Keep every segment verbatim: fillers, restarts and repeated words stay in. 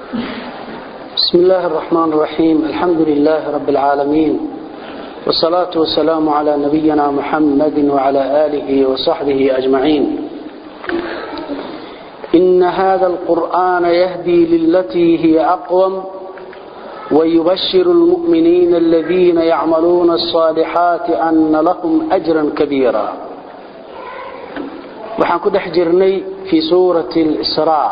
بسم الله الرحمن الرحيم الحمد لله رب العالمين والصلاة والسلام على نبينا محمد وعلى آله وصحبه أجمعين إن هذا القرآن يهدي للتي هي أقوم ويبشر المؤمنين الذين يعملون الصالحات أن لهم أجرا كبيرا وحن كده حجرني في سورة الإسراء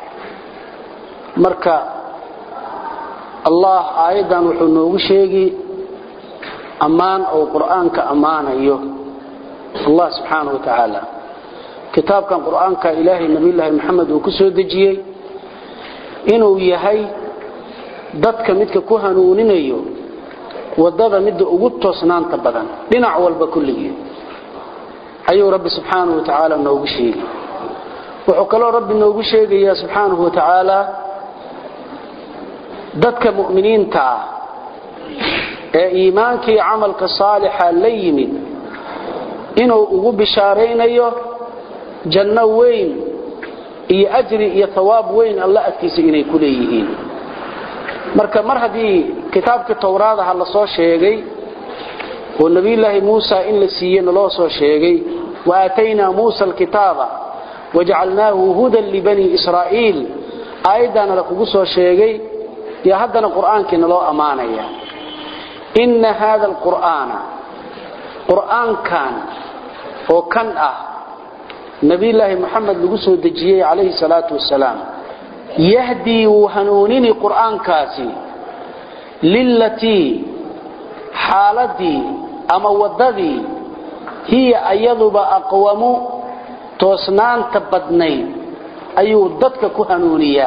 مركا الله أيضا وحنوه شيء أمان أو قرآن كأمان أيه الله سبحانه وتعالى كتاب كان قرآن كإلهي نبي الله محمد وكسو دجيه إنه يهي dadka midka ku hanuuninayo wadada mid ugu toosnaanta badan dhinac walba kulligii ayuu rabbi subhanahu wa ta'ala noogu sheegay wuxuu kale rabbi noogu sheegaya subhanahu wa ta'ala dadka mu'miniinta ee iimaanka iyo amalka saalixa la yimid inuu ugu bishaareynayo janno weyn iyo ajri iyo thawaab weyn Allah agtiisa inay ku leeyihiin marka mar hadii kitaabka tawraadaha la soo sheegay oo nabi ilaahi Muusa in la siiyay loo soo sheegay wa atayna Muusa alkitaaba waj'alnahu hudan li bani Israa'iil aydan la kugu soo sheegay ya hadana quraankiina loo amaanaya inna hada alqur'ana qur'aan kan oo kan ah nabi ilaahi Muhammad lagu soo dajiyay alayhi salatu wassalaam يهدي وهنونني قرآن كاسي للتي حالتي أما وددي هي أيضب أقوم توسنان تبدني أيو ضدك كهنونيا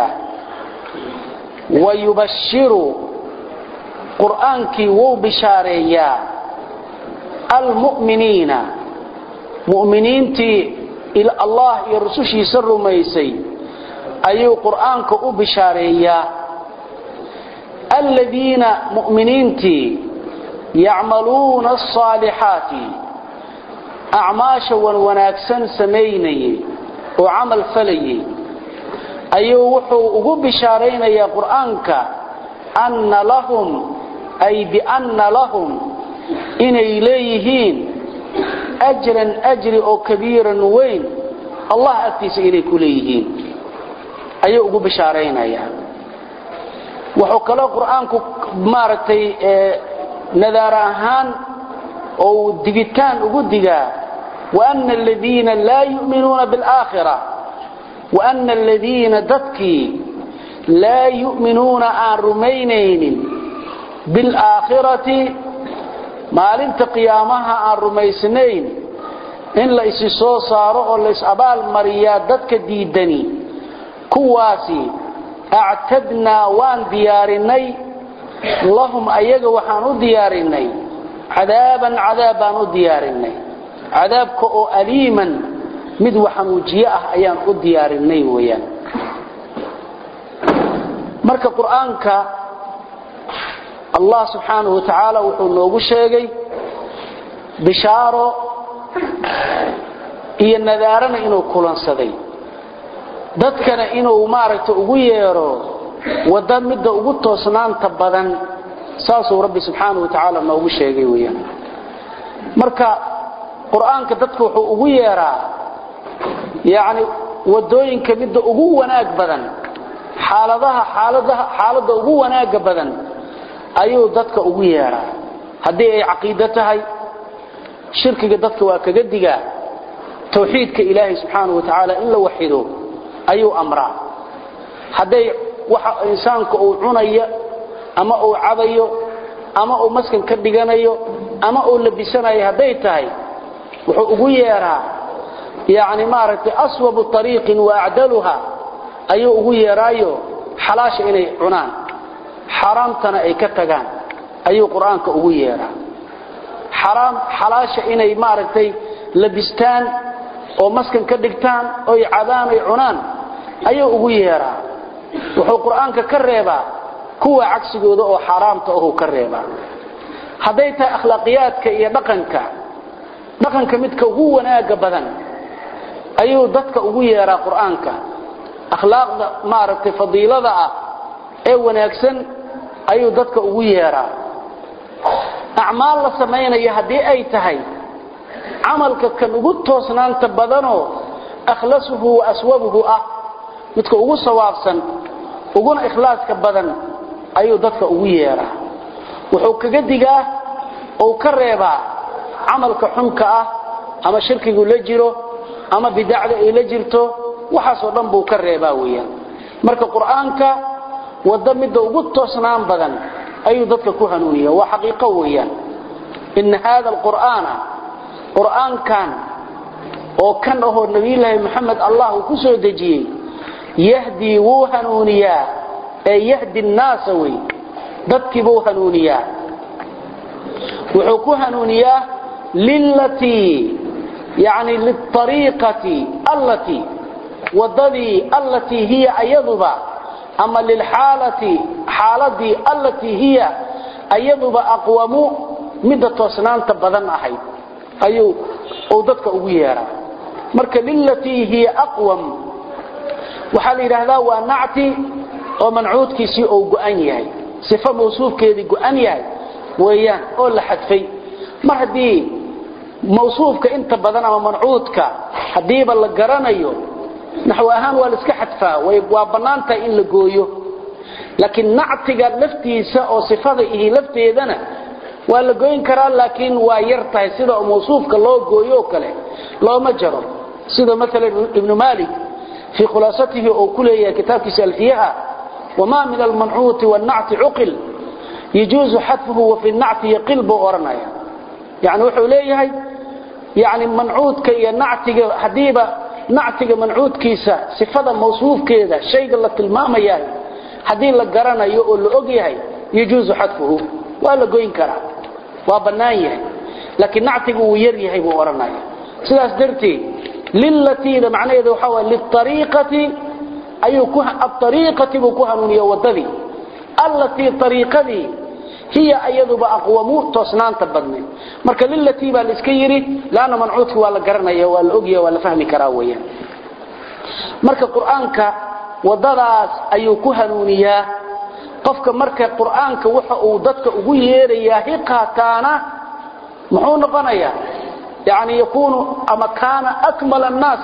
ويبشر قرآنك وبشاريا المؤمنين مؤمنين تي إلى الله يرسوشي سر ميسي أيو قرآنك أبشاريا الذين مؤمنينتي يعملون الصالحات أعماشا وناكسا سميني وعمل فلي أيو وحو أبشارين يا قرآنك أن لهم أي بأن لهم إن إليهين أجرا أجر أو كبيرا وين الله أكتس إليك إليهين ayuu ugu bishaaraynaya wuxuu kala quraanku maartay nadaar ahaan oo digitaan ugu digaa wa anna alladheena la yu'minuna bil aakhirah wa anna alladheena dadki la yu'minuna aan rumaynaynin bil aakhirati maalinta qiyaamaha aan rumaysnayn in la isi soo saaro oo la is abaal mariya dadka diidani kuwaasi a'tadna waan diyaarinay lahum ayaga waxaan u diyaarinay cadaaban cadaaban u diyaarinay cadaabka oo aliiman mid waxaan ujiya ah ayaan u diyaarinay weeyaan marka quraanka Allah subhanahu wa ta'ala wuxuu noogu sheegay bishaaro iyo nadaarana inuu kulansaday dadkana inuu maaragto ugu yeero wada midda ugu toosnaanta badan saasuu rabbi subhanahu wa ta'ala noogu sheegay weeyaan marka quraanka dadku wuxuu ugu yeeraa yaani wadooyinka midda ugu wanaag badan xaaladaha xaaladaha xaalada ugu wanaag badan ayuu dadka ugu yeeraa hadii ay aqeedo tahay shirkiga dadka waa kaga digaa tawxiidka ilaahi subhanahu wa ta'ala in la waxido ayuu amraa haday waxa insaanku uu cunaya ama uu cabayo ama uu maskan ka dhiganayo ama uu labisanayo haday tahay wuxuu ugu yeeraa yaani maaragtay aswabu tariiqin wa a'daluha ayuu ugu yeeraayo xalaasha inay cunaan xaraamtana ay ka tagaan ayuu quraanka ugu yeeraa xaraam xalaasha inay maaragtay labistaan oo maskan ka dhigtaan oo ay cadaan ay cunaan ayuu ugu yeeraa wuxuu quraanka ka reebaa kuwa cagsigooda oo xaraamta oo ka reebaa haday tahay akhlaaqiyadka iyo dhaqanka dhaqanka midka ugu wanaaga badan ayuu dadka ugu yeeraa quraanka akhlaaqda maaragtay fadiilada ah ee wanaagsan ayuu dadka ugu yeeraa acmaal la sameeynaya hadii ay tahay amalka kan ugu toosnaanta badano akhlasuhu wa aswabuhu ah midka ugu sawaabsan uguna ikhlaaska badan ayuu dadka ugu yeeraa wuxuu kaga digaa oo ka reebaa amalka xunka ah ama shirkigu la jiro ama bidacda ay la jirto waxaas oo dhan buu ka reebaa weeyaan marka quraanka wada midda ugu toosnaan badan ayuu dadka ku hanuuniyaa waa xaqiiqo weeyaan in hada alqur'ana qur'aan kan oo kan oo nabi ilaahi maxamed allah ku soo dajiyay yahdi wa hanuuniyaa ay yahdi an-nas way dadkii buu hanuuniyaa wuxuu ku hanuuniyaa lillati يعني للطريقة التي وضدي التي هي أيضبا أما للحالة حالتي التي هي أيضبا أقوم مدة توسنان تبضان أحيد أيو أودتك أغيارا مركا للتي هي أقوم وحال إلهذا ونعتي ومنعود كيسي أو قؤانيهي صفة موصوف كيدي قؤانيهي ويان أولا حدفي مرهدي موصوفك انت بدن ama mancuudka hadiiba la garanayo naxwa ahaan waa iska xadfaa way waa banaanta in la gooyo laakiin nactiga laftiisa oo sifada iyo lafteedana waa la gooyin karaa laakiin waa yar tahay sida موصوفka loo gooyo kale looma jaro sida mesela ibn malik fi khulasatihi oo kuleeyahay kitaabkiisa alfiyaha wama min alman'ut wan-na't 'uqil يجوز حذفه وفي النعت يقلب أورنايا يعني وحو ليهي يعني منعودك يا نعتك حديبة نعتك منعود كيسا صفة موصوف كذا شيء قال لك الماما ياهي حديب لك قرانا يقول لأقيهي يجوز حذفه وقال لك قوين كرا وابنايه لكن نعتك ويريهي بورنايا سلاس درتي للتي ده معنى يدو حوال للطريقة أي الطريقة بكوها من يوضذي التي طريقة دي هي أيضا أقومو توسنان تبدني مركا للتي بالإسكيري لأن منعوتك ولا قرنية ولا أقية ولا فهمي كراوية مركا قرآنك وضراس أيوكو هنونيا قفك مركا قرآنك وحا ضدك أقويريا هقاتانا محون قنيا يعني يكون أما كان أكمل الناس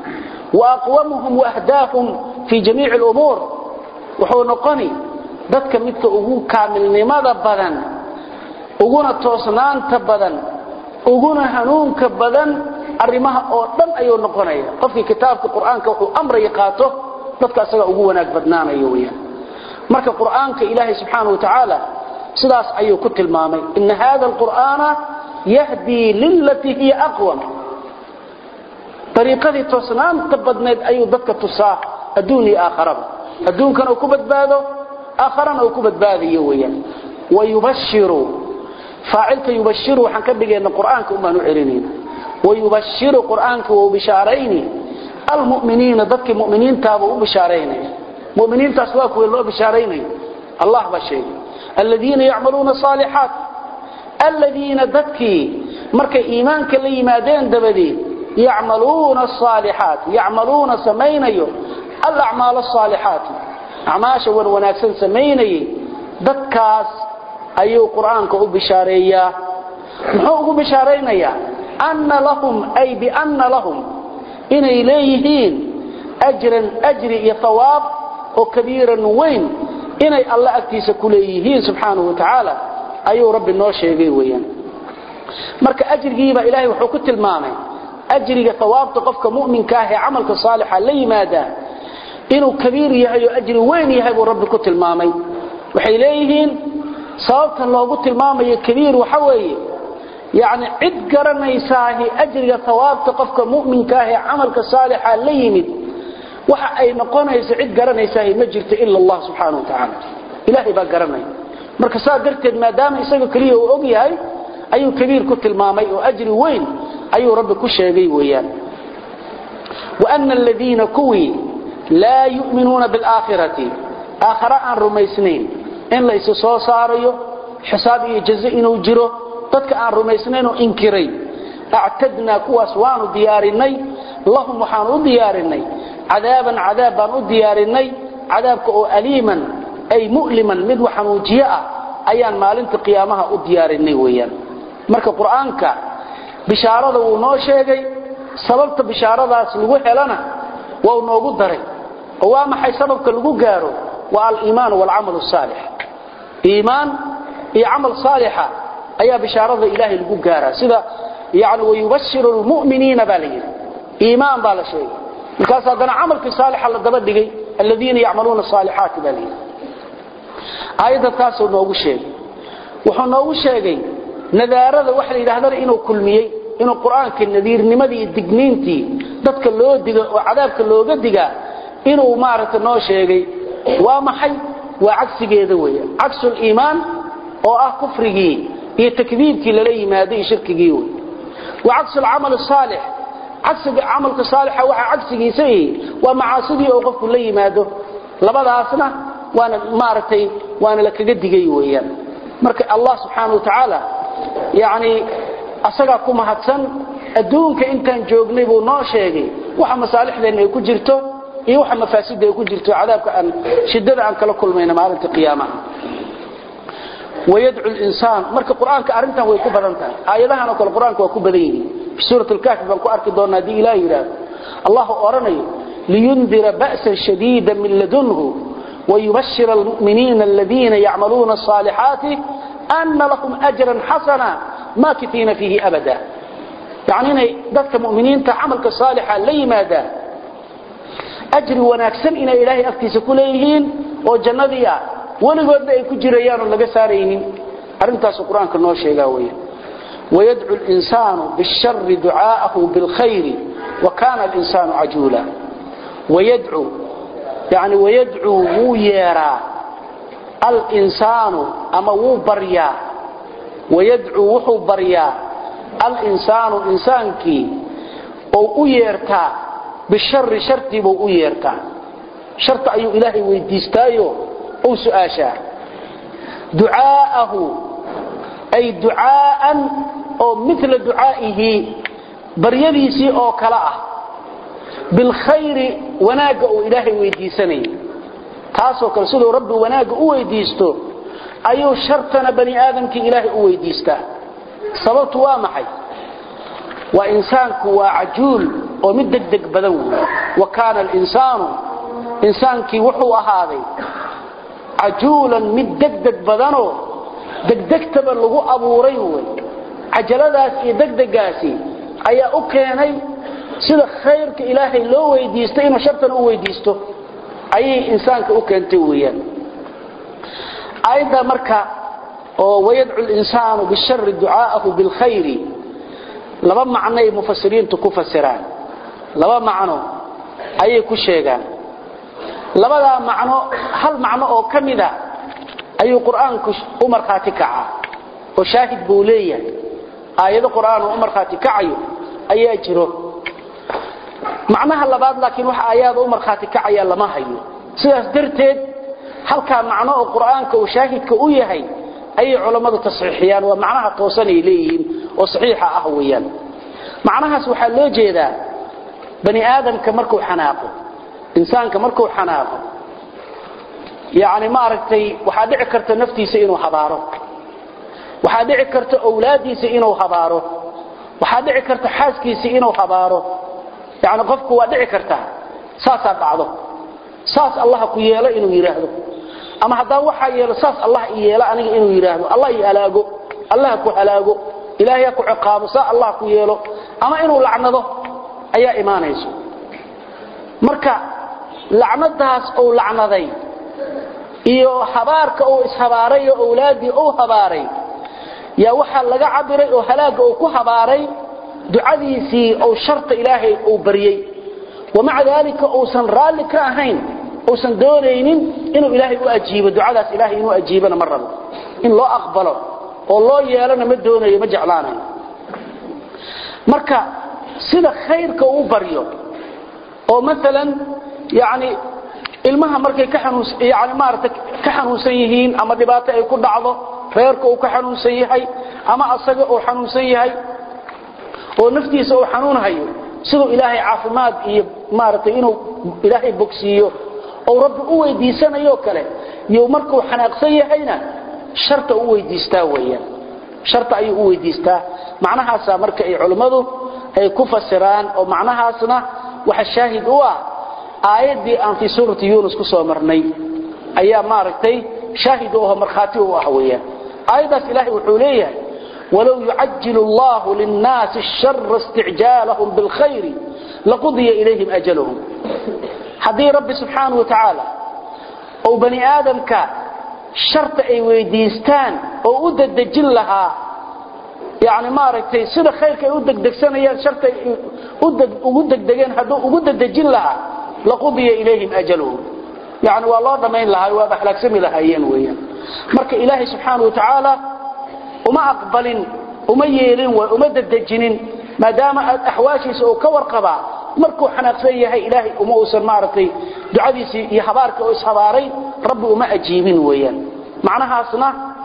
وأقومهم وأهداهم في جميع الأمور وحون قني dadka midka ugu kaamilnimada badan uguna toosnaanta badan uguna hanuunka badan arimaha oo dhan ayuu noqonaya qofkii kitaabka quraanka wuxuu amray qaato dadka asaga ugu wanaag badnaanayo weeyaan marka quraanka ilaahay subhanahu wa ta'ala sidaas ayuu ku tilmaamay in hada alqur'ana yahdi lillati hiya aqwam tariiqadii toosnaanta badneed ayuu dadka tusaa adduunii aakhirada adduunkana ku badbaado آخرنا وكبت باذي ويا ويبشر فاعلك يبشر وحن كبقى أن القرآن كما نعلنين ويبشر قرآنك وبشارين المؤمنين ضدك مؤمنين تابوا بشارين مؤمنين تسواك والله بشارين الله بشير الذين يعملون الصالحات الذين ضدك مرك إيمانك اللي مادين دبدي يعملون الصالحات يعملون سمينيو الأعمال الصالحات أعماشا ونواناكسن سميني دكاس أيو قرآنك أبشاريا محوه بشارينيا أن لهم أي بأن لهم إن إليهين أجرا أجري يثواب وكبيرا وين إن الله أكتيس كليهين سبحانه وتعالى أيو رب النوشي ويان مرك أجر جيبا إلهي وحكت المامي أجري ثواب تقفك مؤمن كاهي عملك صالحا لي ماذا inuu kabiir yahay oo ajri weyn yahay buu rabbi ku tilmaamay waxay leeyihiin sababta loogu tilmaamayo kabiir waxa weeye yaani cid garanaysaa ajriga thawaabta qofka muuminka ah ee amalka saalixa la yimid waxa ay noqonaysaa cid garanaysaa ma jirto illa Allah subhanahu wa ta'ala ilaahi baa garanay marka saa darteed maadaama isaga kaliya uu og yahay ayuu kabiir ku tilmaamay oo ajri weyn ayuu rabbi ku sheegay weeyaan wa anna alladheena kuwi لا يؤمنون بالآخرة آخر أن رميسنين إن ليس صاريو حسابي جزئين وجرو تدك أن رميسنين وإنكري أعتدنا كواسوان ديارني اللهم حانو ديارني عذابا عذابا ديارني عذابك أليما ay mu'liman mid waxanuujiya ayaan maalinta qiyaamaha u diyaarinay weeyaan marka quraanka bishaarada uu noo sheegay sababta bishaaradaas lagu helana waa uu noogu daray oo waa maxay sababka lagu gaaro waa al-iimaan wal amal salih iimaan iyo amal saaliha ayaa bishaarada ilaahay lagu gaaraa sida yaani wayubashiru al-mu'miniina balayhi iimaan bala shay markaas hadana amalka saaliha la daba dhigay alladina ya'maluna salihat balayhi ayada taas oo noogu sheegay wuxuu noogu sheegay nadaarada wax la yiraahdo inuu kulmiyay inuu quraanka nadiirnimadii digniintii dadka loo digo oo cadaabka looga diga inuu maarata noo sheegay waa maxay waa cagsigeeda weeye cagsul iimaan oo ah kufrigii iyo takdiibkii la leeyahay shirkigii weeye waa cagsul amal saalih cagsiga amalka saalixa waxa cagsigiisa waa macaasidii oo qofku la yimaado labadaasna waana maartay waana la kaga digay weeyaan marka Allah subhanahu wa ta'ala yaani asaga ku mahadsan adduunka intaan joognay buu noo sheegay waxa masaalixdeena ay ku jirto iyo waxa mafaasida ay ku jirto cadaabka aan shidada aan kala kulmayna maalinta qiyaamaha ويدعو الإنسان marka quraanka arintan way ku badan tahay aayadahan oo kale quraanka waa ku badan yihiin suuratul kahf baan ku arki doonaa di ilaahi yiraahdo Allah oranayo liyundira ba'san shadiidan min ladunhu ويبشر المؤمنين الذين يعملون الصالحات أن لهم أجرا حسنا ماكثين فيه أبدا يعني ذلك مؤمنين تعملك صالحا لي ماذا أجر وناكسن إلى إلهي أفتيس كليهين وجنة ولقد يكون جريان لغا ساريهين أرنتاس القرآن كنوه شيئاوية ويدعو الإنسان بالشر دعاءه بالخير وكان الإنسان عجولا ويدعو يعني ويدعو ويرى الإنسان أما وبريا ويدعو وحو بريا الإنسان إنسانك أو يرتا بالشر شرطي بو يرتا شرط أي إلهي ويديستايو أو سؤاشا دعاءه أي دعاء أو مثل دعائه بريديسي أو كلاء بالخير وناق أو إلهي ويديسني تاسو كالسدو رب وناق أو ويديستو أيو شرطنا بني آدم كي إلهي أو ويديستا صببت وامحي وإنسانك وعجول ومددك بدو وكان الإنسان إنسانك وحو هذا عجولا مددك بدنو دقدك تبلغو أبو ريوي عجلداس دقدقاسي أي أكيني sida khayrka ilaahay loo weydiisto inuu shartan u weydiisto ay insaanka u keentay weeyaan ayda marka oo wayad'u al-insaanu bisharri du'aahu bil khayri laba macno ay mufassiriintu ku fasiraan laba macno ay ku sheegaan labada macno hal macno oo kamida ayuu quraanku u marxaati kaca oo shaahid buu leeyahay aayado quraan oo marxaati kacayo ayaa jiro معناها اللباد لكن وحا آيات أمر خاتك عيا لما هيو سيداس درتين halka macno oo quraanka uu shaahidka u yahay ay culimadu tasxiixiyaan waa macnaha toosan ay leeyihiin oo saxiixa ah weeyaan macnahaas waxa loo jeedaa bani aadamka markuu xanaaqo insaanka markuu xanaaqo yaani ma aragtay waxa dhici karta naftiisa inuu habaaro waxa dhici karta awlaadiisa inuu habaaro waxa dhici karta xaaskiisa inuu habaaro yaani qofku waa dhici karta saasa dhacdo saas Allah ku yeelo inuu yiraahdo ama hadaa waxa yeelo saas Allah yeelo aniga inuu yiraahdo Allah yalaago Allah ku halaago ilaahay ku ciqaabo sa Allah ku yeelo ama inuu lacnado ayaa iimaanayso marka lacnadaas oo lacnaday iyo habaarka oo ishabaaray oo awlaadi oo habaaray yaa waxa laga cabiray oo halaaga oo ku habaaray ducadiisii oo sharta ilaahay oo bariyay ومع ذلك أوسن رالك أهين أوسن دونين إنه إلهي أجيب دعاء إلهي إنه أجيبنا مرة إن الله أقبله والله يالنا مدونه يمجعلانا مركا سيدا خيرك أوبريو أو مثلا يعني المها مركا كحنوس يعني مارتك كحنوسيهين أما دباتا يكون بعضه خيرك أو كحنوسيهي أما أصدق أو حنوسيهي ونفتيس أو حنون هيو sidoo ilaahay caafimaad iyo maartay inuu ilaahay bogsiyo oo rabbi u weydiisanayo kale iyo markuu xanaaqsan yahayna sharta u weydiistaa weeyaan sharta ay u weydiistaa macnahaas marka ay culimadu ay ku fasiraan oo macnahaasna waxa shaahid u ah aayadii aan fi suurati yunus ku soo marnay ayaa maartay shaahid oo marxaati u ah weeyaan aayadaas ilaahay wuxuu leeyahay ولو يعجل الله للناس الشر استعجالهم بالخير لقضي إليهم أجلهم حدي رب سبحانه وتعالى أو بني آدم كا شرط أي ويديستان أو أدد جلها يعني ما رأيتي سيدة خير كي أدد دكسان يا شرط أدد دجين هدو أدد جلها لقضي إليهم أجلهم يعني والله ضمين لها واضح لك سمي لها أيان ويان مرك إلهي سبحانه وتعالى وما أقبلين وما ييلين وما ددجنين ما دام أحواشي سو كور قبا مركو حناقسيه إلهي وما أوصل معرتي دعاديسي يحبارك وإسحباري ربي وما أجيبين ويان معناها أصنع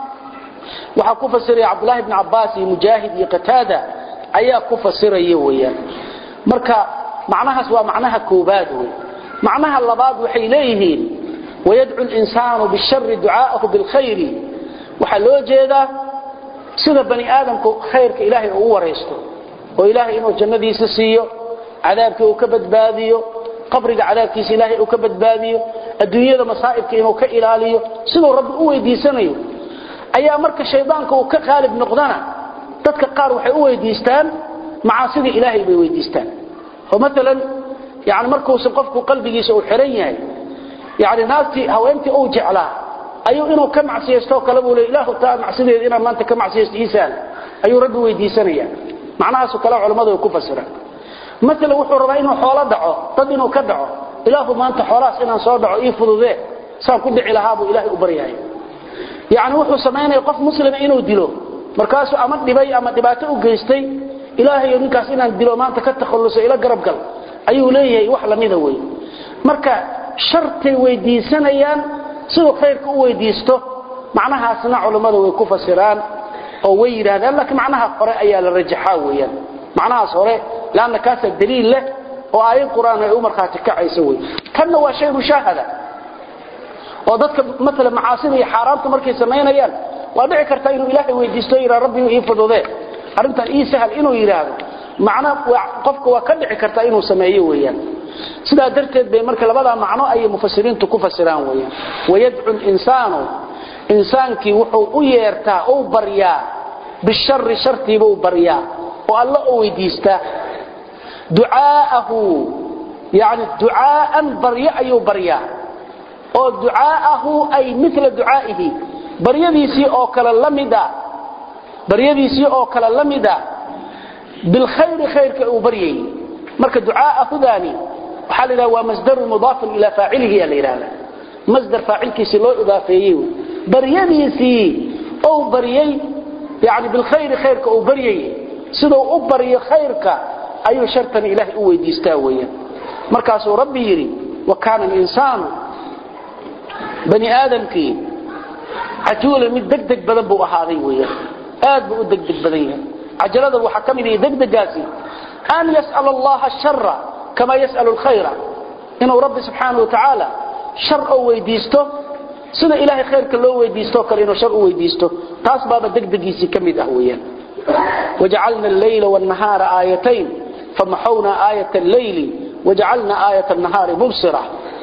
وحكو فسر عبد الله بن عباس مجاهد يقتادى أيا كفا سري ويان مركا معناها سوا معناها كوباد معناها اللباد وحيليهين ويدعو الإنسان بالشر دعاءه بالخير وحلو جيدا sida bani aadamku khayrka ilaahay uu wareysto oo ilaahay inuu jannadiisa siiyo cadaabka uu ka badbaadiyo qabriga cadaabkiisa ilaahay uu ka badbaadiyo adduunyada masaa'ibka inuu ka ilaaliyo sidoo rabbi u weydiisanayo ayaa marka shaydaanka uu ka qaalib noqdana dadka qaar waxay u weydiistaan macaasida ilaahay bay weydiistaan oo midalan yaani markuu qofku qalbigiisa uu xiran yahay yaani naasti haweentii uu jeclaa ayuu inuu ka macsiyeesto kala buu leeyahay ilaahu taa macsiyeed inaan maanta ka macsiyeesto iisaan ayuu rabbi weydiisanaya macnahaas kala culimadu ku fasiraan مثلا wuxuu rabaa inuu xoolo dhaco dad inuu ka dhaco ilaahu maanta xoolaas inaan soo dhaco ii fududee saan ku dhici lahaa buu ilaahay u baryahay yaani wuxuu sameeyay qof muslim inuu dilo markaas ama dhibay ama dhibaato u geystay ilaahay ninkaas inaan dilo maanta ka takhaluso ila garab gal ayuu leeyahay wax la mida way marka sharti weydiisanayaan sidoo khayrka u weydiisto macnahaasna culimadu way ku fasiraan oo way yiraahdaan laakiin macnaha qore ayaa la rajaxaa weeyaan macnahaas hore laana kaas daliil leh oo aayad quraan ay u marxaati kacayso way kana waa shay mushahada oo dadka mesela macaasida iyo xaraamta markay sameeyaan waa dhici karta inuu ilaahay weydiisto ila rabbi uu fududee arintan ii sahal inuu yiraahdo macna qofka waa ka dhici karta inuu sameeyo weeyaan sida darteed bay marka labada macno ay mufassiriintu ku fasiraan weeyaan wayad'u al-insanu insaanki wuxuu u yeertaa oo baryaa bisharri shartiiba u baryaa oo alla oo weydiista du'aahu yani du'aan barya ayu baryaa oo du'aahu ay mithla du'aa'ihi baryadiisi oo kala lamida baryadiisi oo kala lamida bil khayr khayrka uu baryay marka du'aahu daani waxa la waa masdar mudaf ila fa'ilihi ya leeyahay masdar fa'ilkiisi loo idaafeeyay baryadiisi oo baryay yani bil khayr khayrka uu baryay sidoo u baryo khayrka ayuu shartan ilaahi u weydiistaa weeyaan markaas uu rabbi yiri wa kaana al-insaanu bani aadamki ajuula mid degdeg badan buu ahaaday weeyaan aad buu degdeg badan yahay ajalada waxa kamid ah degdegaasi an yas'al Allah ash-sharra kama yas'al al-khayra inuu rabbi subhanahu wa ta'ala shar oo weydiisto sida ilaahi khayrka loo weydiisto kale inuu shar u weydiisto taas baaba degdegiisi kamid ah weeyaan وجعلنا الليل والنهار آيتين فمحونا آية الليل وجعلنا آية النهار مبصرة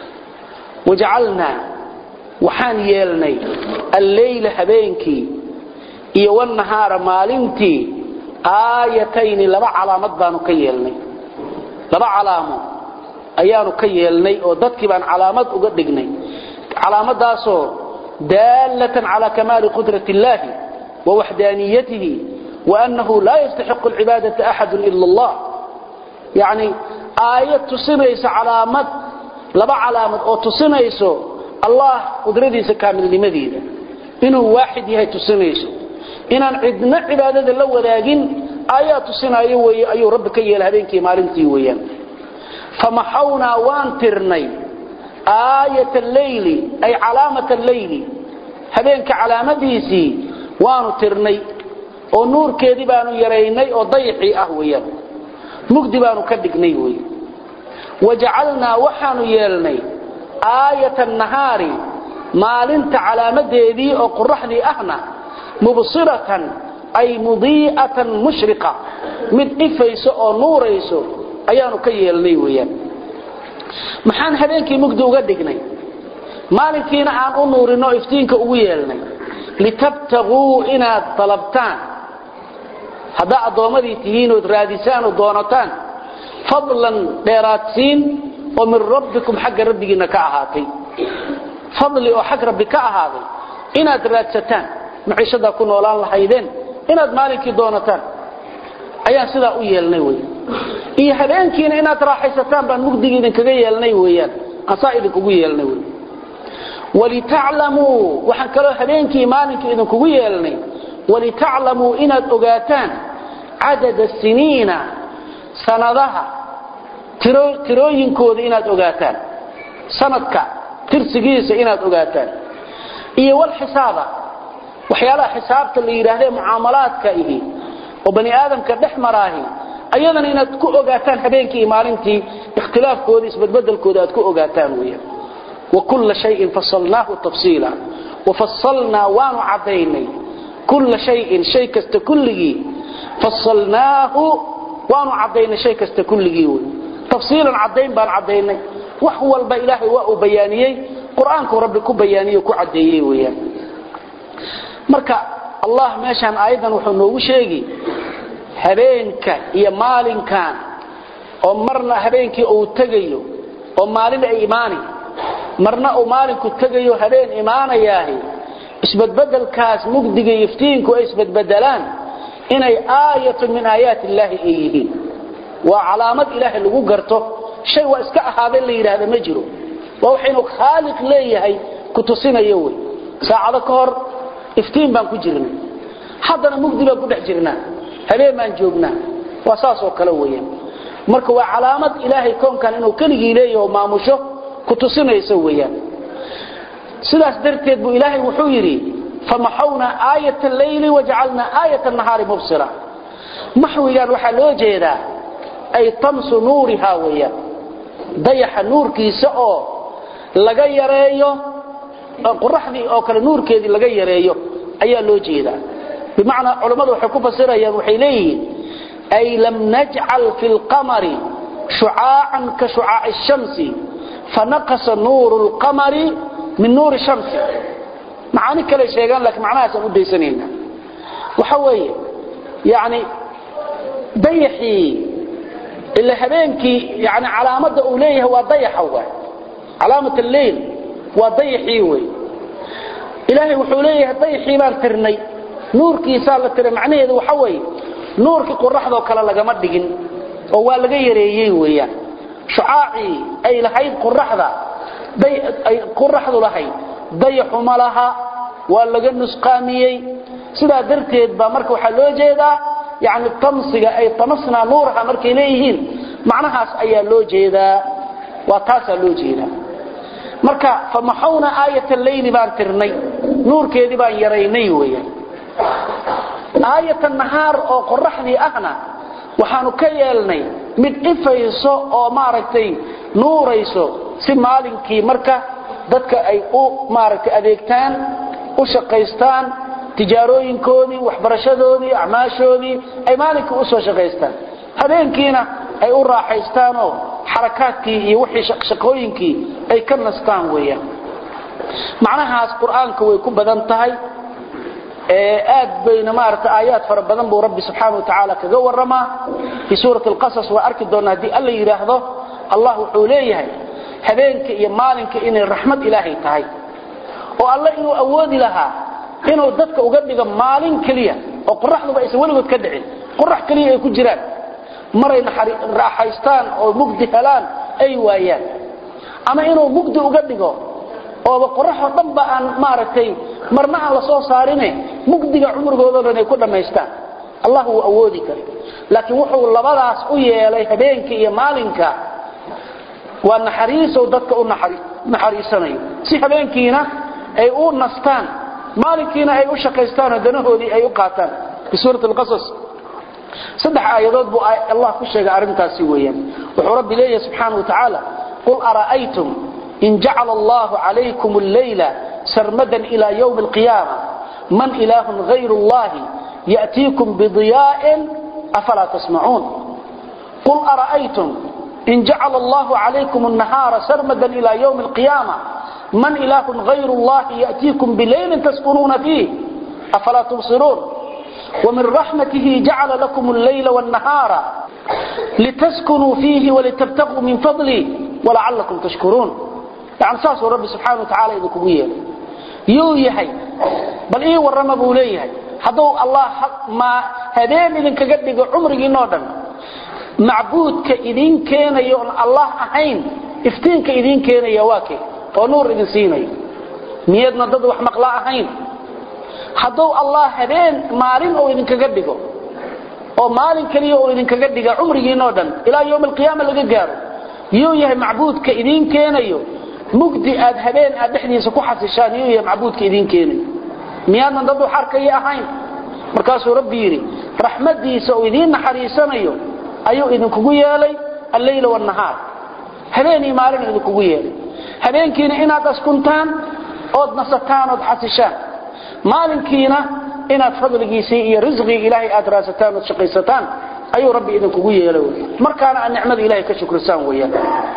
وجعلنا وحان يلني الليل هبينكي إيه والنهار مالنتي آيتين لبع علامات بانو كيلني لبع علامة أيانو كيلني وددك بان علامات أقدقني علامات داسو دالة على كمال قدرة الله ووحدانيته وأنه لا يستحق العبادة أحد إلا الله يعني آية تصنيس علامات لبع علامات أو تصنيس الله قدرتي كامل لمدينة إنه واحد يهي تصنيس إن عدنا عبادة الله لكن آيات تصنيس أي ربك يلهبينك مالنتي ويان فمحونا وانترني آية الليل أي علامة الليل هبينك علامتيسي وانترني oo nuurkeedii baanu yareynay oo dayxi ah weeyaan mugdi baanu ka dhignay weey waja'alna waxaanu yeelnay aayatan nahaari maalinta calaamadeedii oo qorraxdii ahna mubsiratan ay mudii'atan mushriqa mid ifayso oo nuurayso ayaanu ka yeelnay weeyaan maxaan habeenkii mugdi uga dhignay maalinkiina aan u nuurino iftiinka ugu yeelnay litabtaguu inaad talabtaan hadda adoomadii tihiin oo raadisaan oo doonataan fadlan dheeraadsiin oo min rabbikum xagga rabbigiina ka ahaatay fadli oo xag rabbi ka ahaaday inaad raadsataan maciishada ku noolaan lahaydeen inaad maalinkii doonataan ayaan sidaa u yeelnay way iyo habeenkiina inaad raaxaysataan baan mugdigiina kaga yeelnay weeyaan asaa'id kugu yeelnay way ولتعلموا waxaan kala habeenkii maalinkii idin kugu yeelnay ولتعلموا inaad ogaataan عدد السنين sanadaha tiro tirooyinkooda inaad ogaataan sanadka tirsigiisa inaad ogaataan iyo wal xisaaba waxyaalaha xisaabta la yiraahdo muamalaadka ihi oo bani aadamka dhexmaraahi ayadana inaad ku ogaataan habeenkii maalintii ikhtilaafkooda isbadbadalkooda aad ku ogaataan weeyaan وكل شيء فصلناه تفصيلا وفصلنا وان عديني كل شيء شيء كستكله فصلناه وان عدينا شيء كستكله تفصيلا عدين بان عديني وهو البإله وبيانيه قرآنك ربك بيانيه كعديه ويا مركا الله ماشان ايضا وحو نوغو شيغي habeenka iyo maalinkan oo marna habeenkii uu tagayo oo maalin ay iimaani marna uu maalinku tagayo habeen iimaanayaahi isbadbadalkaas mugdiga iftiinku ay isbadbadalaan inay aayatu min aayaati illaahi yihiin wa calaamad ilaahi lagu garto shay waa iska ahaaday la yiraahdo ma jiro waa waxaynu khaaliq leeyahay ku tusinayo way saacada ka hor iftiin baan ku jirnay haddana mugdi baan ku dhex jirnaa habeen baan joognaa waa saas oo kale weeyaan marka waa calaamad ilaahay koonkan inuu kaligii leeyahay maamusho ku tusinayso weeyaan sidaas darteed buu ilaahay wuxuu yiri famahawna aayata al-layli waj'alna aayata an-nahari mubsira mahwigan waxa loo jeedaa ay tamsu nuuriha weeyaan dayaxa nuurkiisa oo laga yareeyo qorraxdii oo kale nuurkeedii laga yareeyo ayaa loo jeedaa بمعنى علماء waxay ku fasirayaan waxay leeyihiin ay lam naj'al fil qamari shu'a'an ka shu'a'i ash-shamsi fanaqasa nuru al-qamari min nuri ash-shamsi maani kale sheegan laakiin macnahaas u deysanayna waxa weeye yaani dayaxi illa habeenki yaani calaamada uu leeyahay waa dayaxa waa calaamada al-layl waa dayaxi way ilaahi wuxuu leeyahay dayaxi baan tirnay nuurkiisa la tire macnaheedu waxa way nuurkii qorraxda kala laga ma dhigin oo waa laga yareeyay weeyaan shucaaci ay lahayd qorraxda day ay qorraxdu lahayd dayaxu malaha waa laga nusqaamiyay sida darteed ba marka waxa loo jeedaa yaani tamsiga ay tamasna nuurha markay leeyihiin macnahaas ayaa loo jeedaa waa taas loo jeedaa marka famahawna aayata al-layli baan tirnay nuurkeedii baan yareynay weeyaan aayata an-nahar oo qorraxdii ahna waxaanu ka yeelnay mid ifayso oo maaragtay nuurayso si maalinkii marka dadka ay u maaragtay adeegtaan u shaqeystaan tijaarooyinkoodii waxbarashadoodii acmaashoodii ay maalinkii u soo shaqeystaan habeenkiina ay u raaxaystaan oo xarakaadkii iyo wixii shaqooyinkii ay ka nastaan weeyaan macnahaas quraanka way ku badan tahay aad bayna maarta aayaad fara badan buu rabbi subhanahu wa ta'ala kaga warama fi suurat al-qasas wa arki doona hadii alla yiraahdo allah wuxuu leeyahay habeenka iyo maalinka inay raxmad ilaahay tahay oo alla inuu awoodi lahaa inuu dadka uga dhigo maalin kaliya oo qorraxdu ay waligood ka dhicin qorrax kaliya ay ku jiraan marayna raaxaystaan oo mugdi helaan ay waayaan ama inuu mugdi uga dhigo oo qorraxo dhanba aan maartay marna aan la soo saarine mugdiga umurgooda ay ku dhameystaan allah uu awoodi karo laakiin wuxuu labadaas u yeelay habeenkii iyo maalinka waa naxariis oo dadka u naxariisanayo si habeenkiina ay u nastaan maalinkiina ay u shaqeystaan danahoodii ay u qaataan fi suurat al-qasas saddex aayadood buu allah ku sheegay arintaasi weeyaan wuxuu rabbi leeyahay subhanahu wa ta'ala qul ara'aytum إن جعل الله عليكم الليل سرمدا إلى يوم القيامة من إله غير الله يأتيكم بضياء أفلا تسمعون قل أرأيتم إن جعل الله عليكم النهار سرمدا إلى يوم القيامة من إله غير الله يأتيكم بليل تسكنون فيه أفلا تبصرون ومن رحمته جعل لكم الليل والنهار لتسكنوا فيه ولتبتغوا من فضله ولعلكم تشكرون يعني ساسو رب سبحانه وتعالى إذا كبير يويهي بل إيه ورمى بوليهي حدو الله ما هذين إذن كقدق عمرك نودن معبودك إذن كان يون الله أحين افتينك إذن كان يواكي ونور إذن سيني ميادنا ضد وحمق لا أحين حدو الله هذين مالين أو إذن كقدقه أو مالين كليه أو إذن كقدق عمرك نودن إلى يوم القيامة لقى قارو يويه معبودك إذن كان يون مجدي أد هبين أد إحدي سكوحة الشان يويه معبودك إذن كان ميادنا ضد وحركة أحين markaasuu rabbi yiri raxmadiisa oo idin naxariisanayo ayuu idin kugu yeelay al-layl wa an-nahar habeenii maalin idin kugu yeelay habeenkiina inaad askuntaan oo nasataan oo xasishaan maalinkiina inaad fadligiisa iyo rizqiga ilaahay aad raasataan oo shaqaysataan ayuu rabbi idin kugu yeelay markaana aan nicmada ilaahay ka shukrisaan weeyaan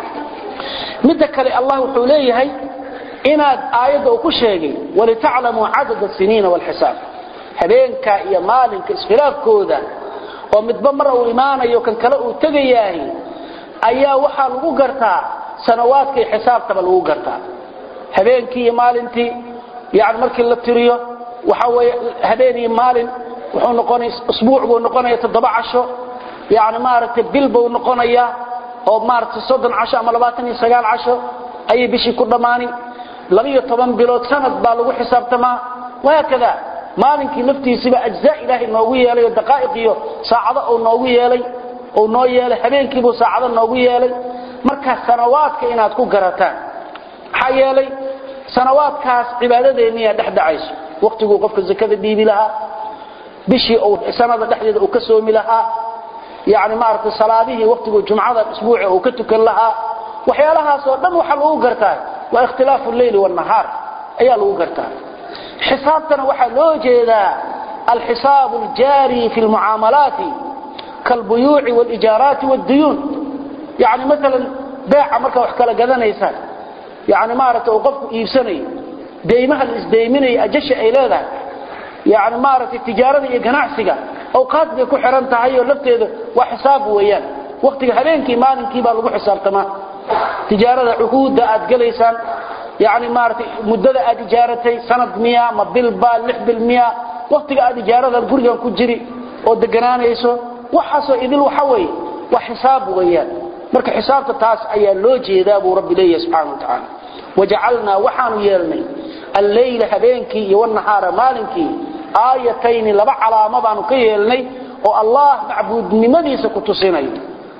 mid kale allah wuxuu leeyahay inaad aayada ku sheegay wali ta'lamu adad as-sinin wal hisab habeenka iyo maalinka iskhilaafkooda oo midba mar uu iimaanayo kan kale uu tagayahay ayaa waxa lagu gartaa sanawaadka xisaabtaba lagu gartaa habeenkii iyo maalintii yaani markii la tiriyo waxa way habeen iyo maalin wuxuu noqonayaa usbuuc buu noqonayaa toddoba casho yaani maaragtay bil buu noqonayaa oo maaragtay soddon casho ama labaatan iyo sagaal casho ay bishii ku dhamaani laba iyo toban bilood sanad baa lagu xisaabtamaa waa kada maalinkii naftiisiba ajzaa ilaahay noogu yeelay oo daqaa'iq iyo saacado oo noogu yeelay oo noo yeelay habeenkii buu saacado noogu yeelay marka sanawaadka inaad ku garataan waxa yeelay sanawaadkaas cibaadadeena dhaxdhacayso waqtigu qofka zakada dhiibi lahaa bishii oo sanada dhaxdeeda uu ka soomi lahaa yaani maarta salaadihi waqtigu jumcada isbuuci uu ka tukan lahaa waxyaalahaas oo dhan waxa lagu gartaa waa ikhtilaafu al-layl wal-nahar ayaa lagu gartaa حسابتنا waxaa loo jeedaa الحساب الجاري في المعاملات كالبيوع والإجارات والديون يعني مثلا بيع marka wax kala gadanaysan يعني maarata oo qofku iibsanay deeymaha isdeeminay ajasha ay leedahay يعني maarata tijaarada iyo ganacsiga oo qaad bay ku xiran tahay oo lafteedu waa xisaab weeyaan waqtiga habeenkii maalinkii baa lagu xisaabtamaa tijaarada uquudda aad galaysan يعني مارتي مدده aad ijaaratay sanad miya ma bil ba lix bil miya waqtiga aad ijaarada guriga ku jiri oo deganaanayso waxaasoo idil waxa way wax xisaab weeyaan marka xisaabta taas ayaa loo jeedaa buu rabbi leeyahay subhanahu wa ta'ala waja'alna waxaanu yeelnay al-layla habeenkii iyo wan-nahara maalinkii aayatayn laba calaamad aanu ka yeelnay oo Allah macbuudnimadiisa ku tusinayo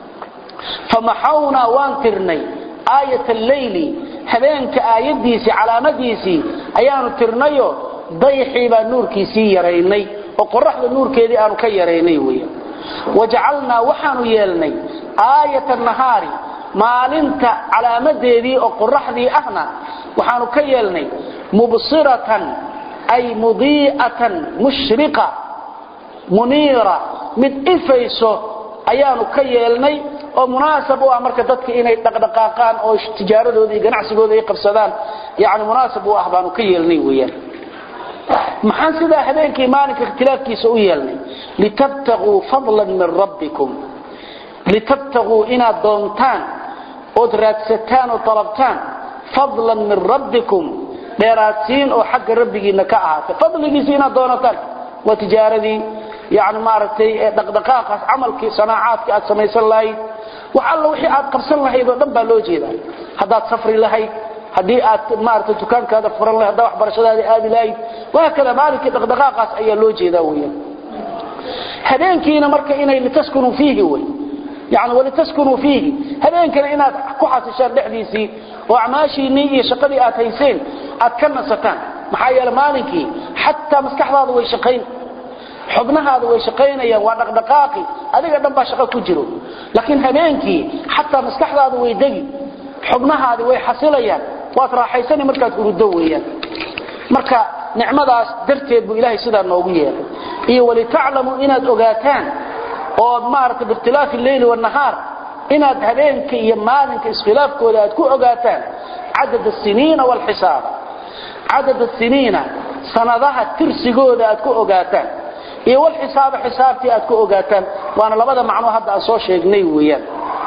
famahawna waan tirnay aayat al-layli habeenka aayadiisi calaamadiisi ayaanu tirnayo dayxi baa nuurkiisi yareynay oo qorraxda nuurkeedii aanu ka yareynay weeyo waja'alna waxaanu yeelnay aayat an-nahari maalinta calaamadeedii oo qorraxdii ahna waxaanu ka yeelnay mubsiratan ay mudi'atan mushriqa munira mid ifayso ayaanu ka yeelnay oo munaasab u ah marka dadka inay dhaqdhaqaaqaan oo tijaaradooda iyo ganacsigooda ay qabsadaan yaani munaasab u ah baanu ka yeelnay weeyaan maxaan sida habeenkii maalinka ikhtilaafkiisa u yeelnay litabtaghu fadlan min rabbikum litabtaghu ina doontaan oo raadsataan oo talabtaan fadlan min rabbikum dheeraadsiin oo xagga rabbigiina ka ahaatay fadligiisa ina doonataan wa tijaaradii يعني maartay dhaqdhaqaaqas amalkii sanaacaadka aad sameeysan lahayd waxa alla wixii aad qabsan lahayd oo dhan baa loo jeedaa hadaad safri lahayd hadii aad maartay dukaankaada furan lahayd wax barashadaada aad lahayd waa kala maalinka dhaqdhaqaaqas ayaa loo jeedaa weeyaan habeenkiina marka inay litaskunu fiihi way يعني ولتسكنوا فيه habeenkina inaad ku xasishaan dhaxdiisi oo amaashiini iyo shaqadii aad hayseen aad ka nasataan maxaa yeelay maalinkii hatta maskaxdaadu way shaqayn xubnahaadu way shaqaynayaan waa dhaqdhaqaaqi adiga dhan baa shaqo ku jiro laakiin habeenkii hatta maskaxdaadu way dagi xubnahaadu way xasilayaan waad raaxaysan markaad uruddo weeyaan marka nicmadaas darteed buu ilaahay sidaa noogu yeelay iyo wali ta'lamu inaad ogaataan oo maarta birtilaaf al-layl wa an-nahar inaad habeenka iyo maalinka iskhilaafkooda aad ku ogaataan cadad as-siniina wal hisaab cadad as-siniina sanadaha tirsigooda aad ku ogaataan iyo wal hisaab hisaabtii aad ku ogaataan waana labada macno hadda aan soo sheegnay weeyaan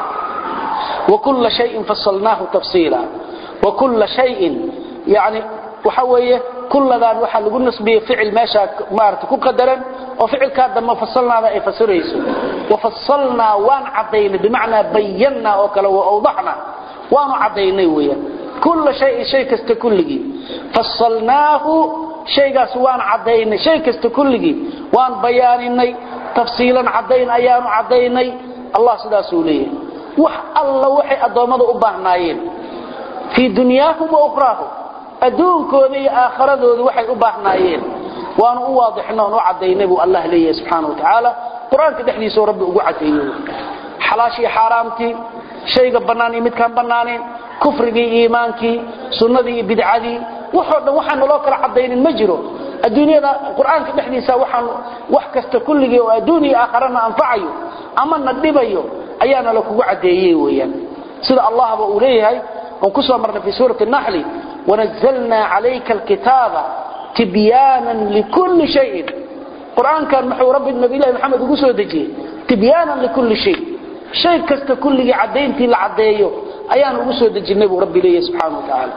wa kullu shay'in fassalnaahu tafsiila wa kullu shay'in yani waxa weeye kulladan waxa lagu nisbiyay ficil meesha maarta ku qadaran oo ficilka dama fassalnaada ay fasirayso wa fassalna waan cadayna bimaana bayyana oo kala wa awdahna waanu cadaynay weeyaan kullu shay shay kasta kulligi fassalnaahu shaygaas waan cadaynay shay kasta kulligi waan bayaaninay tafsiilan cadayn ayaanu cadaynay allah sidaas uu leeyahay wax alla waxay adoomada u baahnaayeen fi dunyaahum wa ukhraahum adduunkooda iyo aakhiradooda waxay u baahnaayeen waanu u waadixnaa oo cadaynay buu allah leeyahay subhanahu wa ta'ala quraanka dhexdiisa rabbi ugu cadeeyay xalaashi xaraamti shayga banaan iyo midkaan banaaneen kufrigi iimaankii sunnadii iyo bidcadii wuxuu dhan waxaan loo kala cadeynin ma jiro adduunyada quraanka dhexdiisa waxaan wax kasta kulligii oo adduuniya aakhirana anfacayo ama nadhibayo ayaana la kugu cadeeyay weeyaan sida allah uu leeyahay oo ku soo marnay fi suurati an-nahl ونزلنا عليك الكتاب تبيانا لكل شيء قرآن كان محو رب النبي الله محمد وقصوا دجيه تبيانا لكل شيء شيء كست كل عدينتي العديه أيان وقصوا دجيه النبي رب الله سبحانه وتعالى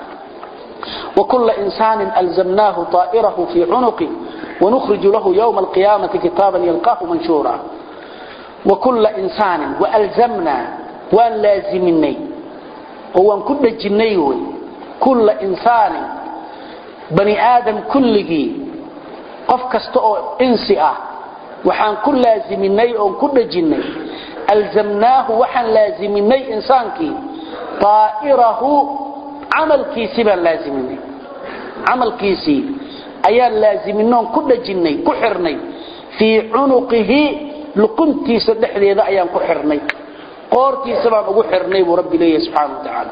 وكل إنسان ألزمناه طائره في عنقه ونخرج له يوم القيامة كتابا يلقاه منشورا وكل إنسان وألزمنا وأن لازمني وأن كل جنيوي كل إنسان بني آدم كله قف كستو إنسي أه وحان كل لازميني أو كل جني ألزمناه وحان لازميني إنسانك طائره عمل كيسي بان لازميني عمل كيسي أيان لازمينون كل جني كحرني في عنقه لقنتي سدح لي ذا أيان كحرني قورتي سبان كحرني ورب لي سبحانه وتعالى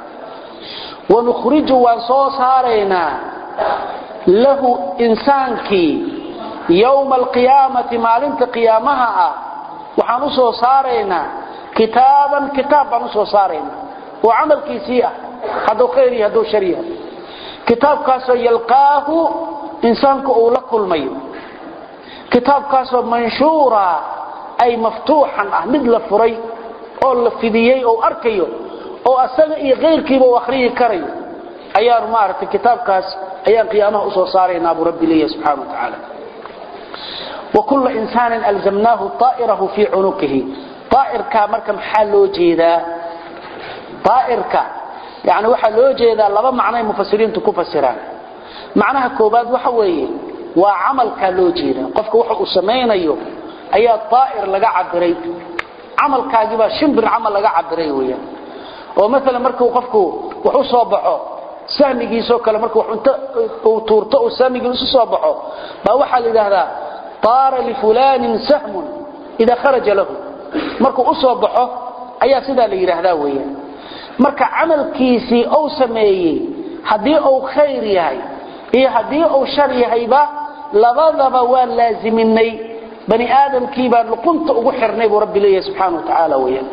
ونخرج وانصوص علينا له إنسانك يوم القيامة مالنت قيامها وحنصوص علينا كتابا كتابا نصوص علينا وعمل كيسية هذا خيري هذا شريع كتاب كاسو يلقاه إنسانك أولق الميت كتاب كاسو منشورا أي مفتوحا مثل فري أو لفديي أو أركيو oo asaga iyo qeyrkiiba uu akhriyi karay ayaan maartay kitaabkaas ayaan qiyaamaha u soo saarayna abu rabbi leeyahay subhanahu wa ta'ala wa kullu insanin alzamnahu ta'irahu fi 'unuqihi ta'irka marka maxaa loo jeedaa ta'irka yaani waxa loo jeedaa laba macno ay mufassiriintu ku fasiraan macnaha koobaad waxa weeye waa amalka loo jeedaa qofka waxa uu sameeynayo ayaa ta'ir laga cabiray amalkaagi baa shimbir amal laga cabiray weeyaan oo mesela markuu qofku wuxuu soo baxo saamigiiso kale markuu inta uu tuurto oo saamigiisu soo baxo baa waxa la yiraahdaa taara li fulanin sahmun ida kharaja lahu markuu u soo baxo ayaa sida la yiraahdaa weeyaan marka amalkiisi oo sameeyay hadii uu khayr yahay iyo hadii uu shar yahayba labadaba waa laaziminay bani aadamkii baa luqunta ugu xirnay buu rabbi leeyahay subhanahu wa ta'ala weeyaan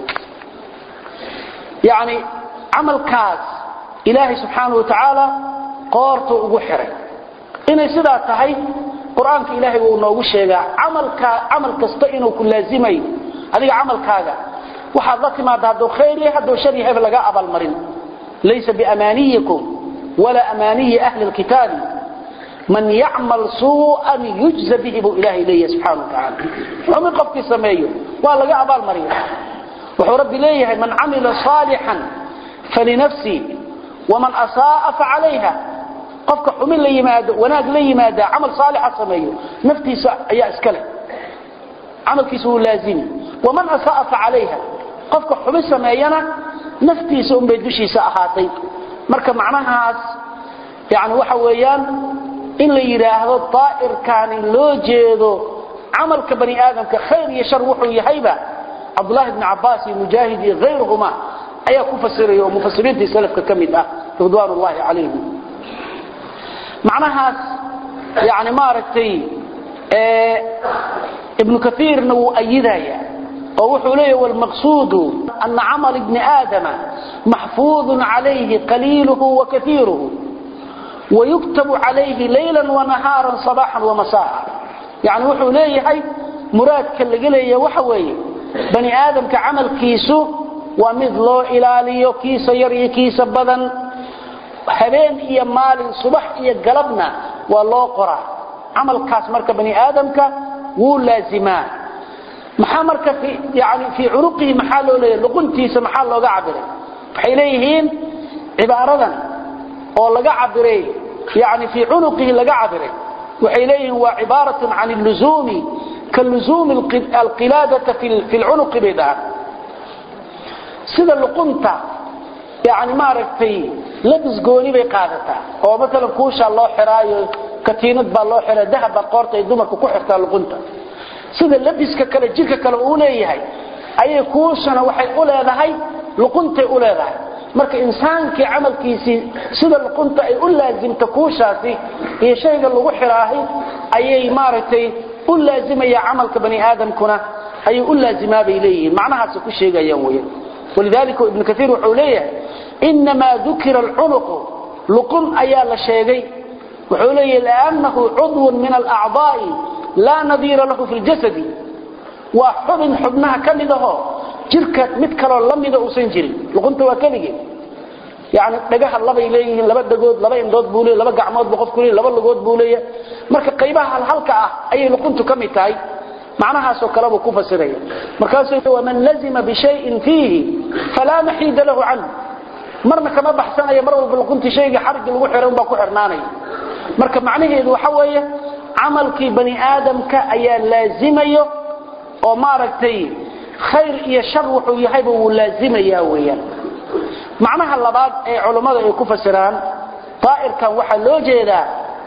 يعني عمل كاس إلهي سبحانه وتعالى قارته وحره إن سيدا تهي قرآن إلهي ونوغو الشيء عمل كا عمل كاستئنه كل لازمي هذا عمل كاغا وحضرت ما دادو خيري هدو شري هذا لقاء أبا المرين ليس بأمانيكم ولا أماني أهل الكتاب من يعمل سوءا يجزى به إلهي إليه سبحانه وتعالى ومن قبط سميه ولقاء أبا المرين وحرب إليه من عمل صالحا فلنفسي ومن أساء فعليها قفك حمل لي ماذا وناق لي ماذا عمل صالح سميه نفتي يا اسكله عمل كيسو لازم ومن أساء فعليها قفك حمل سمينا نفتي سأم بيدوشي سأحاطي مركب معناها يعني وحويان إن لي يراهد الطائر كان لو جيدو عمل كبني آدم كخير يشر وحو يحيبه عبد الله بن عباس مجاهد غيرهما أي كفسرين ومفسرين في سلف كميدة رضوان الله عليهم معناها يعني ما رتي اه ابن كثير نو أيدايا ووحوليه والمقصود أن عمل ابن آدم محفوظ عليه قليله وكثيره ويكتب عليه ليلا ونهارا صباحا ومساء يعني وحوليه هاي مراد كاللقلية وحويه بني آدم كعمل كيسو ومثله إلاليو كيس يري كيس بدن habeen iyo maalin subax iyo galabna waa loo qoraa amalkaas marka bani aadamka wuu laazimaa maxaa marka fi yaani fi uruqihi maxaa loo leeyahay luquntiisa maxaa looga cabiray waxay leeyihiin cibaaradan oo laga cabiray yaani fi unuqihi laga cabiray waxay leeyihiin waa cibaaratan aan al-luzumi kal-luzum al-qiladata fi fi al-unuq bidaa sida luqunta يعني ما ركتي لبس قوني بقادته أو مثلا كوشة الله حراي كتينة بالله حراي ذهب قارته يدومك وكحرته لقنته سيد اللبس ككلا جيك كلا أولي هاي أي كوشة وحي أولي هاي لقنته أولي هاي مرك إنسان كي عمل كيسي سيد لقنته أي لازم تكوشاتي هي شيء اللي وحراي أي ما ركتي أول لازم يا عمل كبني آدم كنا أي أول لازم بإليه معناها سكو شيء يوميا ولذلك ابن كثير وحوليه إنما ذكر العنق لقم أيال الشيء وحوليه لأنه عضو من الأعضاء لا نظير له في الجسد وحبن حبنها كمده جركة متكرر لمده وسنجري لقمت وكله يعني نجاح الله إليه لبا دقود لبا إمداد بولي لبا قعمات بقف كلي لبا لقود بولي مركا قيبها الحلقة أي لقمت كمتاي معناها سو كلامه كوفة سرية مركاسه ومن لزم بشيء فيه فلا محيد له عنه مرنا كما بحثنا يا مروا بالقنت شيء حرج لو خيرن با ku xirnaanay marka macnaheedu waxa weeye amalkii bani aadamka ayaa laazimayo oo maaragtay khayr iyo shar wuxuu yahay buu laazimaya weeyaan macnaha labaad ee culimada ay ku fasiraan taa'irkan waxa loo jeedaa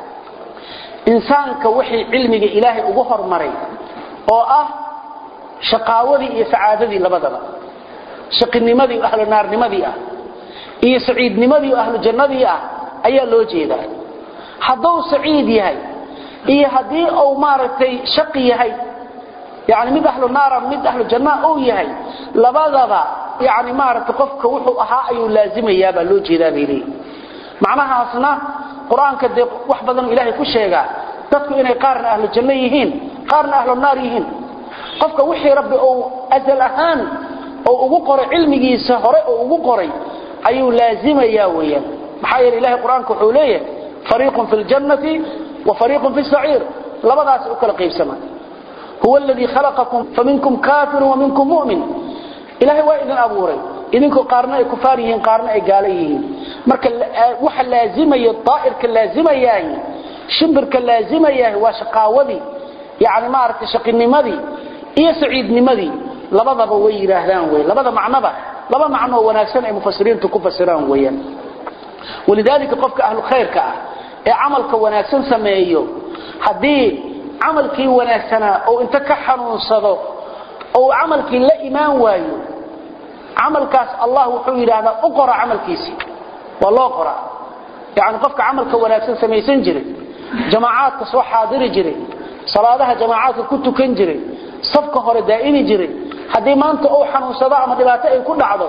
insaanka wixii cilmiga ilaahay ugu hormaray oo ah shaqaawadii iyo sacaadadii labadaba shaqinimadii ahlu naarnimadii ah iyo saciidnimadii ahlu jannadii ah ayaa loo jeedaa hadduu saciid yahay iyo hadii uu maaragtay shaqi yahay yaani mid ahlu naar mid ahlu janna uu yahay labadaba yaani maaragtay qofka wuxuu ahaa ayuu laazimayaa baa loo jeedaa beelay macnahaasna quraanka dib wax badan ilaahay ku sheegaa dadku inay qaarna ahlu janna yihiin qaarna ahlu naar yihiin qofka wixii rabbi uu azal ahaan oo ugu qoray cilmigiisa hore oo ugu qoray ayuu laazimaya weeyaan maxaa yeelay ilaahay quraanka wuxuu leeyahay fariiqun fil jannati wa fariiqun fis sa'ir labadaas u kala qaybsama huwa alladhi khalaqakum faminkum kafirun wa minkum mu'min ilaahay waa idin abuuray idinku qaarna ay kufaar yihiin qaarna ay gaala yihiin marka waxa laazimaya taa'irka laazimaya shimbirka laazimaya waa shaqaawadi yaani ma aragtay shaqinimadii iyo saciidnimadii labadaba way yiraahdaan way labada macnaba laba macno wanaagsan ay mufassiriintu ku fasiraan weeyaan walidaalika qofka ahlu khayrka ah ee amalka wanaagsan sameeyo hadii amalkii wanaagsana oo inta ka xanuunsado oo amalkii la iimaan waayo amalkaas Allah wuxuu yiraahdaa u qora amalkiisi walaa qora yaani qofka amalka wanaagsan sameeysan jiray jamaacadka soo xaadiri jiray salaadaha jamaacadka ku tukan jiray safka hore daa'imi jiray hadii maanta oo xanuunsado ama dhibaato ay ku dhacdo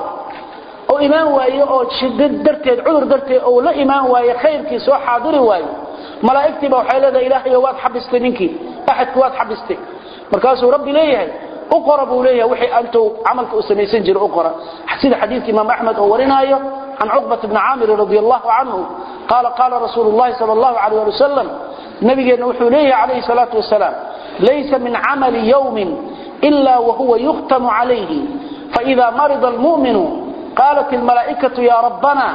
oo iimaan waayo oo shidad darteed cudur darteed oo la iimaan waayo khayrkii soo xaadiri waayo malaa'iktii baa waxay leedahay ilaahay waad xabistay ninkii ahadku waad xabistay markaasuu rabbi leeyahay u qarabu leeyahay wixii antu amalka u sameeysan jiray u qara sida xadiiska imaam ahmed oo warinaayo عن عقبة بن عامر رضي الله عنه قال قال رسول الله صلى الله عليه وسلم نبينا وحوليه عليه الصلاة والسلام ليس من عمل يوم إلا وهو يختم عليه فإذا مرض المؤمن قالت الملائكة يا ربنا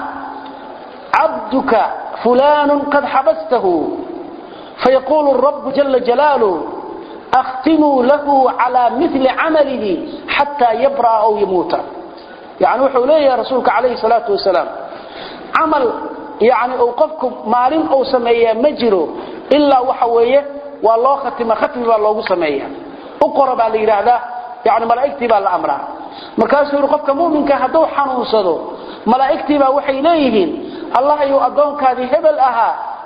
عبدك فلان قد حبسته فيقول الرب جل جلاله أختموا له على مثل عمله حتى يبرأ أو يموت يعني وحوليه يا رسولك عليه الصلاة والسلام عمل يعني أوقفكم مالين أو سمية مجروا إلا وحوية والله ختم ختم والله سمية أقرب على هذا يعني ملائكتي بالأمر مركز يوقفك مؤمن كهدو حنوصدو ملائكتي بوحي إليهن الله يؤذونك هذه هبل أها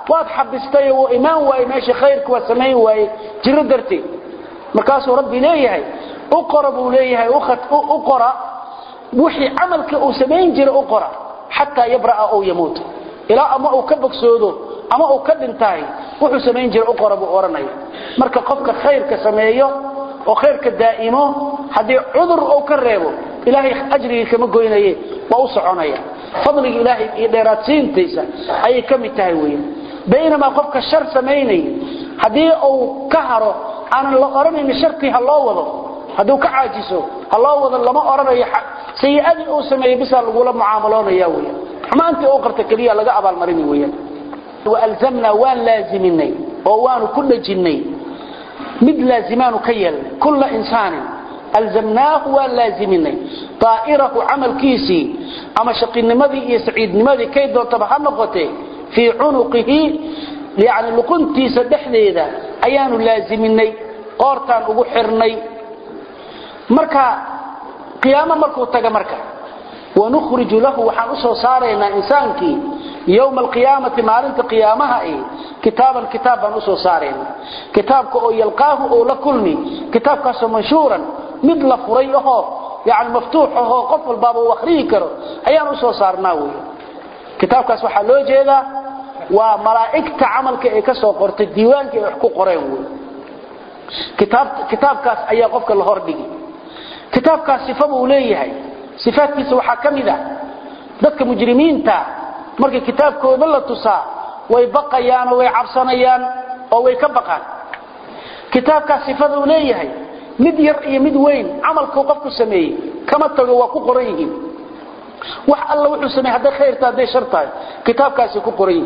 waad xabistay oo iimaan way meesha khayrku waa sameey way jiro darti markaas rabbi leeyahay u qarabu leeyahay u khat u qara wixii amalka uu sameyn jiro u qara hatta yabra oo yamuut ila ama uu ka bogsoodo ama uu ka dhintay wuxuu sameyn jiro u qarabu oranay marka qofka khayrka sameeyo oo khayrka daa'imo hadii cudur uu ka reebo ilaahay ajriga kama goynaye waa u soconaya fadliga ilaahay iyo dheeraadsiintiisa ay kamid tahay weeyaan بينما قفك الشر سميني هدي أو كهره أنا لا أرني من شرطي الله وضع هدو كعاجسه الله وضع لما أرني سيئني أو سمي بس الأولى معاملون ياويا ما أنت أقرتك لي لقى أبا المريني ويا وألزمنا وان لازمني ووان كل جني مد لازمان كيل كل إنسان ألزمناه وان لازمني طائره عمل كيسي أما شقي النمذي يسعيد نمذي كيدو طبعا نقطه في عنقه يعني لقنتي سدحديدا ايانو لازمني قورتان ugu xirnay marka qiyaamo markuu taga marka ونخرج له وحان usoo saarayna insaanki يوم القيامه maalinta qiyaamaha ay kitaaban kitaaban usoo saarayna kitaabka oo yalqaahu oo la kulmi kitaabkaas manshuuran mid la furay oo yani maftuux oo qof walba uu akhriyi karo ayaan usoo saarnaa weey kitaabkaas waxa loo jeedaa waa malaa'ikta amalka ay ka soo qortay diiwaanka ay wax ku qoreen way kitaab kitaabkaas ayaa qofka la hordhigi kitaabkaas sifadu uu leeyahay sifaadkiisa waxa kamida dadka mujrimiinta markay kitaabkooda la tusaa way baqayaan oo way cabsanayaan oo way ka baqaan kitaabkaas sifadu uu leeyahay mid yar iyo mid weyn amalka qofku sameeyay kama tago waa ku qoran yihiin wax alla wuxuu sameeyay haday khayrta haday shartaay kitaabkaasi ku qoran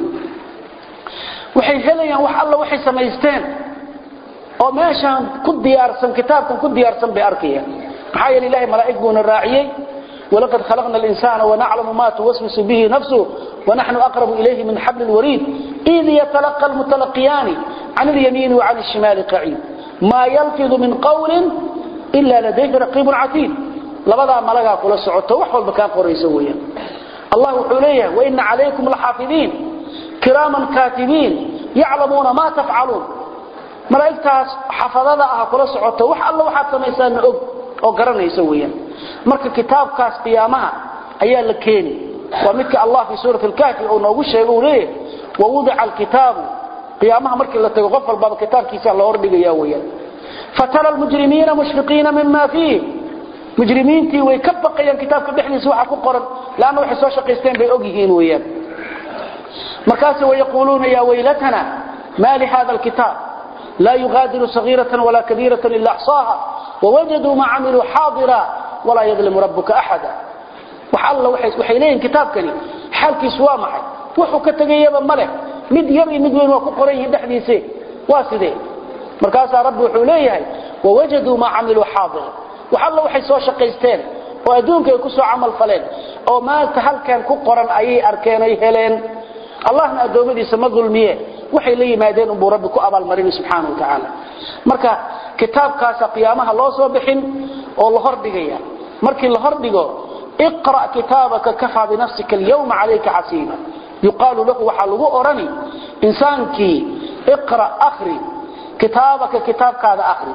waxay helayaan wax alla waxay sameysteen oo meeshan ku diyaarsan kitaabkan ku diyaarsan bay arkayaan maxaa yeelay ilaahay malaa'ikuna raaciyay ولقد خلقنا الإنسان ونعلم ما توسوس به نفسه ونحن أقرب إليه من حبل الوريد إذ يتلقى المتلقيان عن اليمين وعن الشمال قعيد ما يلفظ من قول إلا لديه رقيب عتيد لبدا ملغا كلا سعودته وحول بكان قريسويا الله حليه وإن عليكم لحافظين كراما كاتبين يعلمون ما تفعلون ملائكتاس حفظها كلا سعودته وح الله وحد سميسان او garanayso weeyaan marka kitaabkaas qiyaamaha ayaa la keenay waa midka Allah fi suurat al-kahf oo noogu sheegay uu leeyahay wawudi'a al-kitab qiyaamaha markii la tago qof walba kitaabkiisa la hordhigayaa weeyaan fatara al-mujrimiina mushfiqiina mimma fihi mujrimiintii way ka baqayaan kitaabka dhexdiisa waxa ku qoran laana waxay soo shaqeysteen bay og yihiin weeyaan markaas way yaquluuna ya waylatana ma li hada al-kitab la yughadiru saghiratan wala kabiratan illa ahsaha ووجدوا ما عملوا حاضرا ولا يظلم ربك أحدا وحالله waxay leeyeen kitaabkani xalkiisu waa maxay wuxuu ka tagayaba male mid yar iyo mid weyn waa ku qoran yihiin dhaxdiisa waa sidee markaas rabbi wuxuu leeyahay ووجدوا ما عملوا حاضرا وحالله waxay soo shaqeysteen oo adduunka ay ku soo amal faleen oo maanta halkan ku qoran ayay arkeen ay heleen allahna adoomadiisa ma dulmiye waxay la yimaadeen uu rabbi ku abaal marin subhanahu wa ta'ala marka kitaabkaas qiyaamaha loo soo bixin oo la hordhigaya markii la hordhigo iqra kitabaka kafa bi nafsika al-yawma alayka hasiba yuqalu lahu wa halu orani insanki iqra akhri kitabaka kitabkaada akhri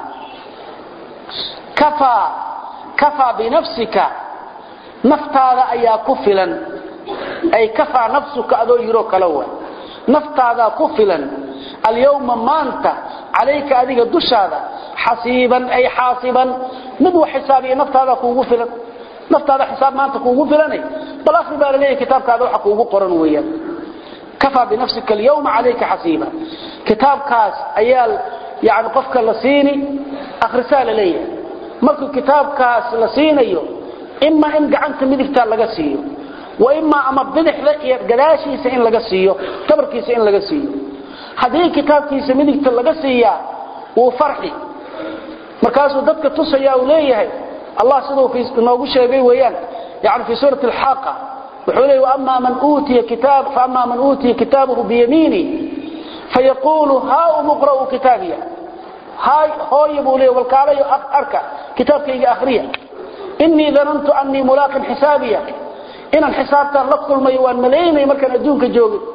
kafa kafa bi nafsika naftaada ayaa ku filan ay kafa nafsuka adoo yiro kala way naftaada ku filan اليوم مانت عليك أذيك الدشادة حسيبا أي حاسبا مدو حسابي نفت هذا كوغو فلن نفت هذا حساب مانت كوغو فلن بل أخذ بال ليه كتابك هذا حكوغو قرنويا كفى بنفسك اليوم عليك حسيبا كتاب كاس أيال يعني قفك اللسيني أخ رسالة ليه مركو كتاب كاس لسيني إما إن قعنت مدكتال لقسيه وإما أما بدح لك قلاشي سئن لقسيه تبركي سئن لقسيه hadii kitaabkiisa midigta laga siiya oo farxi markaas uu dadka tusaya uu leeyahay Allah sidoo fi noogu sheegay weeyaan yaani fi suurat al-haqa wuxuu leeyahay amma man utiya kitab fa amma man utiya kitabahu bi yamini fayaqulu ha umqra'u kitabiya hay hooybu leeyahay walkaalayo arka kitabkayga akhriya inni dhanantu anni mulaqin hisabiya in al-hisabta la kulmay waan maleeyay markaan adduunka joogay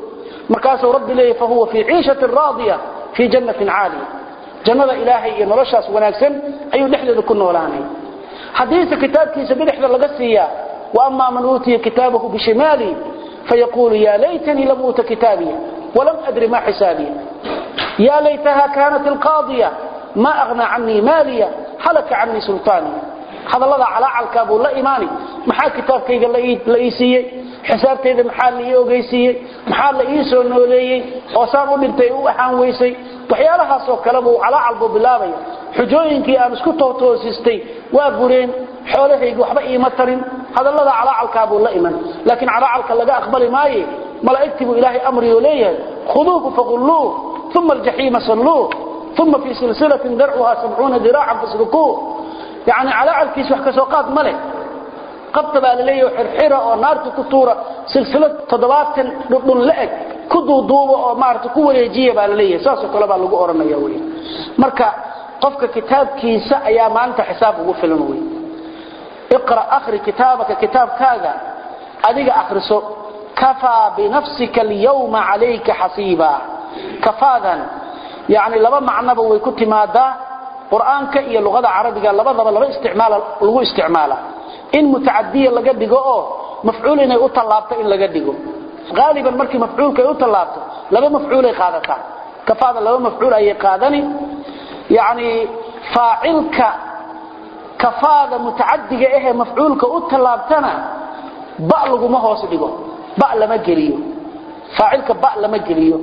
markaasuu rabbi leeyahay fahuwa fi 'ishatin raadiya fi jannatin 'aaliya jannada ilaahay iyo noloshaas wanaagsan ayuu dhexdeeda ku noolaanay hadiisa kitaabkiisa bidixda laga siiya wa amma man utiya kitabahu bishimali fayaqulu ya laytani lam uta kitabiya wa lam adri ma hisabiya ya laytaha kanat alqadiya ma aghna 'anni maliya halaka 'anni sultani hadallada ala alkaabu la imaani maxaa kitaabkayga la iisiyay xisaabteeda maxaa la ogeysiyay maxaa la ii soo nooleeyay oo saan u dhintay u ahaan weysay waxyaalahaas oo kale buu ala albu bilaabay xujooyinkii aan isku tootoosistay waa bureen xoolahaygu waxba iima tarin hadallada ala alkaabu la iman laakiin ala alka laga aqbali maaye malaa'iktu ilaahi amri leeyahay khuduuhu faqulluhu thumma al-jahim salluhu thumma fi silsilatin dar'uha sab'una dira'an fasluquhu يعني على الكيس wax ka soo qaad male qabta baa leeyahay xirxira oo naarta ku tuura silsilad toddobaatan dhudhun laag ku duuduubo oo maarta ku wareejiya baa leeyahay saas oo kale baa lagu oranaya weey marka qofka kitaabkiisa ayaa maanta xisaab ugu filan weey iqra akhri kitaabaka kitaabkaaga adiga akhriso kafa bi nafsika al-yawma alayka hasiba kafadan yani laba macnaba way ku timaadaa quraanka iyo luqada carabiga labadaba laba isticmaal lagu isticmaala in mutaaddiya laga dhigo oo mafcuul inay u talaabto in laga dhigo غالبا markii mafcuulka ay u talaabto laba mafcuul ay qaadata kafaada laba mafcuul ay qaadani yaani faa'ilka kafaada mutaaddiga ah mafcuulka u talaabtana ba lagu ma hoos dhigo ba lama geliyo faa'ilka ba lama geliyo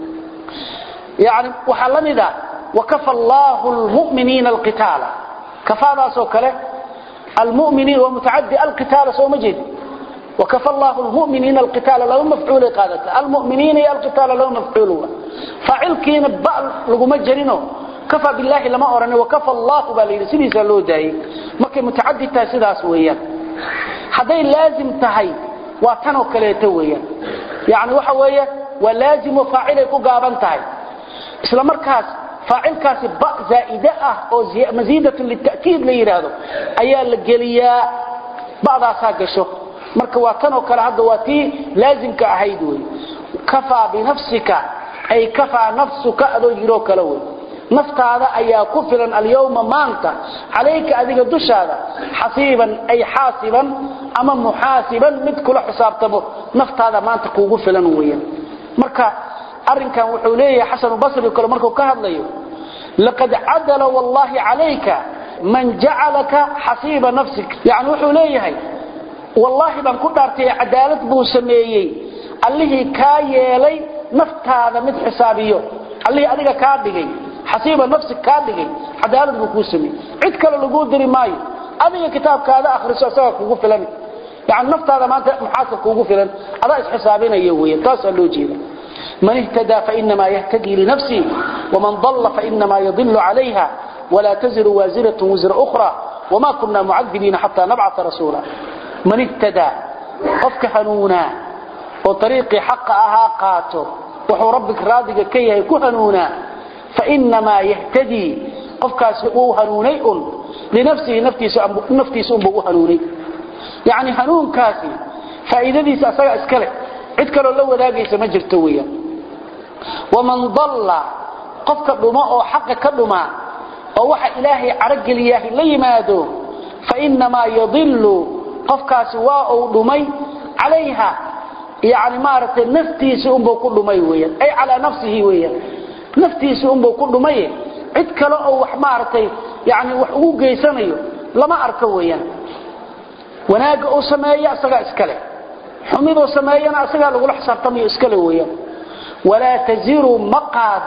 yaani waxa lamida وكفى الله المؤمنين القتال كفى سوكله المؤمنين ومتعدي القتال سو مجد وكفى الله المؤمنين القتال لو مفعول قادته المؤمنين القتال لو مفعول فاعلكين با لو مجرينو كفى بالله لما اورني وكفى الله بالله سيدي لو داي markay mutaaddi tahay sidaas weeyaan haday laazim tahay waa tan oo kaleeto weeyaan yaani waxa weeye waa laazim faa'ilay ku gaaban tahay isla markaas فاعل كاسب باء زائده او مزيده للتاكيد ليراده ايا لغليا بعضا ساغشو marka waa tan oo kale hadda waa tii laazimka ahayd way kafa bi nafsika ay kafa nafsuka adoo jiro kale way naftaada ayaa ku filan al-yawma maanta alayka adiga dushaada hasiban ay hasiban ama muhasiban mid kula xisaabtabo naftaada maanta kuugu filan weeyaan marka arrinkan wuxuu leeyahay Hasan al-Basri kale markuu ka hadlayo laqad adala wallahi alayka man ja'alaka hasiba nafsik yaani wuxuu leeyahay wallahi ban ku dhaartay cadaalad buu sameeyay allahi ka yeelay naftaada mid xisaabiyo allahi adiga ka dhigay hasiba nafsik ka dhigay cadaalad buu ku sameeyay cid kale lagu diri maayo adiga kitaabkaada akhriso sawa kugu filan yaani naftaada maanta muhaasab kugu filan ada is xisaabinayo weey taas loo jeedo من اهتدى فإنما يهتدي لنفسه ومن ضل فإنما يضل عليها ولا تزر وازرة وزر أخرى وما كنا معذبين حتى نبعث رسولا من اهتدى قفك هنونا وطريق حق أهاقاته وحو ربك راضك كي يكون هنونا فإنما يهتدي قفك سؤو هنوني لنفسه نفتي سؤو هنوني يعني هنون كاسي فإذا دي سأسأل أسكالك عدك لو ذاقيس مجر تويا ومن ضل قفك دماء حق كدماء ووحى إلهي عرق الياهي ليمادو فإنما يضل قفك سواء دمي عليها يعني مارت نفتي سأنبو كل دمي ويا أي على نفسه ويا نفتي سأنبو كل دمي عدك لو وحمارتي يعني وحقوق يسميه لما أركويا وناق أسمايا أسقى إسكالي حميدو سماينا أسقى لغو لحسابتمي إسكالي ويا ولا تزير مقاد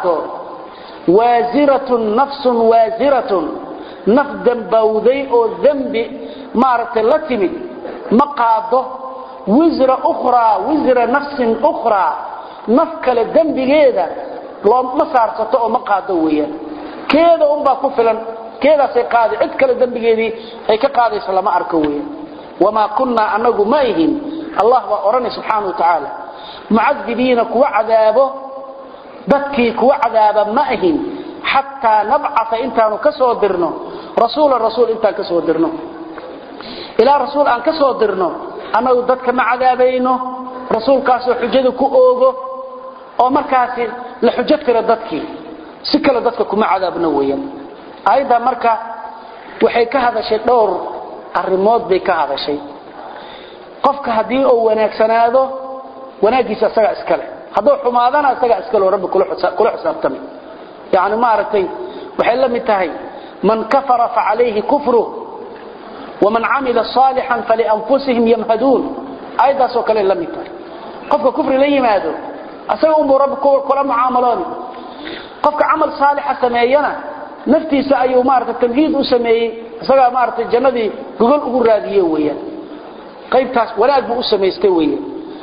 وازرة نفس وازرة نفدا بوذي أو ذنب مارت اللتمي مقاد وزر أخرى وزر نفس أخرى نفكل الذنب هذا لو مصار ستأو مقاد ويا كذا أمبا كفلا كذا سيقاضي اتكل الذنب هذه أي كقاضي سلام أركويا وما كنا أنه مايهن الله وأرني سبحانه وتعالى معذبين كوا عذابه بكي كوا عذابا ماهن حتى نبعث انتان كسو درنو رسول الرسول انتان كسو درنو إلى رسول أن كسو درنو أنا وددك مع عذابينه رسول كاسو حجده كؤوغه oo markaasi la xujad kara dadkii si kala dadka kuma cadaabna weeyaan ayda marka waxay ka hadashay dhowr arrimood bay ka hadashay qofka hadii uu wanaagsanaado wanaagiisa asaga iskale haduu xumaadana asaga iskale rabbi kula xisaabtami yaani ma aragtay waxay la mid tahay man kafara fa alayhi kufru ومن عمل صالحا فلانفسهم يمهدون ايضا سو كلام la mid tahay qofka kufri la yimaado asaga uu rabbi kula muaamalaan qofka amal saalix sameeyana naftiisa ayuu maarta tamhiid u sameeyay asaga maarta jannadii gogol ugu raadiyay weeyaan qaybtaas walaad buu u sameystay weeyaan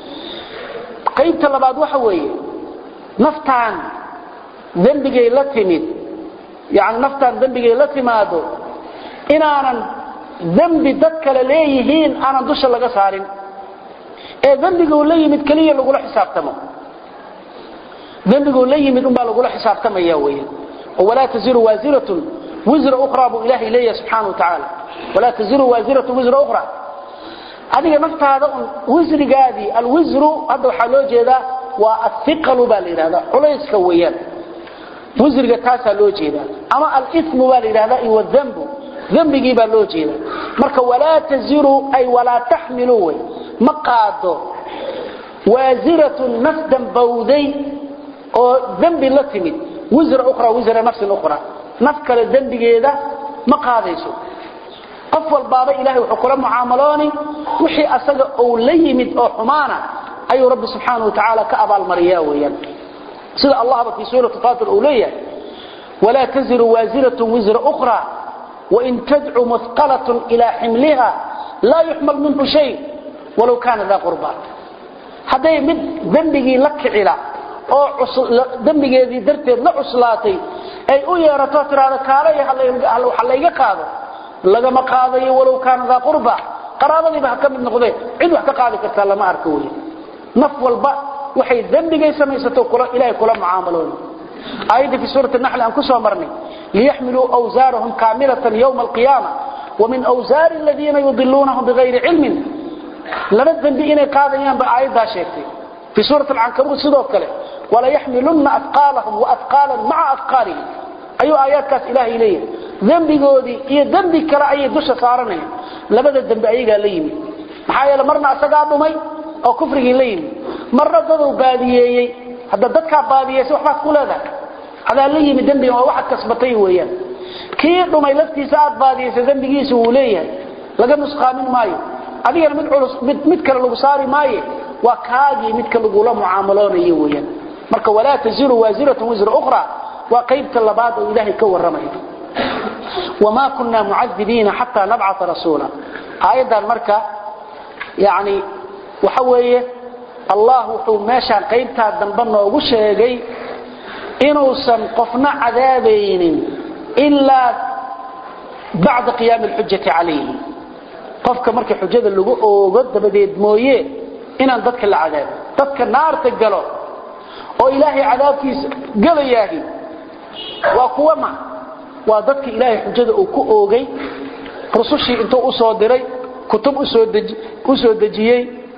qaybta labaad waxa weeye naftaan dambigay la timid yaani naftaan dambigay la timaado inaanan dambi dad kale leeyihiin aanan dusha laga saarin ee dambigu la yimid kaliya lagu la xisaabtamo dambigu la yimid umba lagu la xisaabtamaya weeyaan wala taziru waziratun wizra ukhra bu ilahi ilayhi subhanahu wa ta'ala wala taziru waziratun wizra ukhra adiga naftaada wizrigaadi alwizru hada waxa loo jeedaa waa athiqalu bal irada culayska weeyaan wizriga taasa loo jeedaa ama al-ithmu bal irada iyo dhanbu dhanbigi baa loo jeedaa marka wala taziru ay wala tahmilu ma qaado waziratun nafdan bawday oo dhanbi la timid wizra ukhra wizra nafs ukhra naf kale dhanbigeeda ma qaadayso qof walbaaba ilaahay wuxuu kula muaamalooni wixii asaga oo la yimid oo xumaana ayuu rabbi subhanahu wa ta'ala ka abaal mariyaa weeyaan sida allah fi suuratu fatir awliya wala taziru waziratun wizra ukhra وإن تدعو مثقلة إلى حملها لا يحمل منه شيء ولو كان ذا قربى هذا يمد ذنبه لك علا أو ذنبه ذي درته لا عصلاتي أي أويا رتوتر هذا كاري هل حليق قاضي لقى ما قاضي ولو كان ذا قربى قرابة بها كم من قضيه عدو حتى قاضي كتالا ما أركوه نفو الباء وحي ذنبه سميسته إلهي كلا معاملون آية في سورة النحل أنكسوا مرني ليحملوا أوزارهم كاملة يوم القيامة ومن أوزار الذين يضلونهم بغير علم لما الذنبئين قاديان بآية دا شيكتي في سورة العنكبوت صدوك له ولا يحملن أثقالهم وأثقالا مع أثقالهم أي آيات كاس إلهي إليه ذنبي قودي إيه ذنبي كرأي دوشة صارني لما الذنبي أي قال ليمي محايا لمرنا أسقاطه مي أو كفره ليمي مرة ضدوا باديي هذا ضدك باديي سوحبات كل هذا هذا اللي من ذنبه واحد كسبتيه وياه كيف ما يلفتي ساعات باديه ذنبه سهوليه لقى نسخامين مايو هذه مد علوس مد مدكل لو صاري ماي وكاجي مدكل لو لا معاملون وياه marka wala taziru waziratu wizra ukhra wa qaybta labaad oo ilaahay ka waramay wama kunna mu'adhibina hatta nab'atha rasula ayadan marka yaani waxa weeye allah wuxuu meesha qaybta dambe noogu sheegay inuusan qofna cadaabaynin illa ba'da qiyam al-hujjati alayhi qofka marka xujada lagu oogo dabadeed mooyee inaan dadka la cadaabo dadka naarta galo oo ilaahay cadaabkiisa galayaahi waa kuwa ma waa dadka ilaahay xujada uu ku oogay rusushii intuu u soo diray kutub u soo deji u soo dejiyay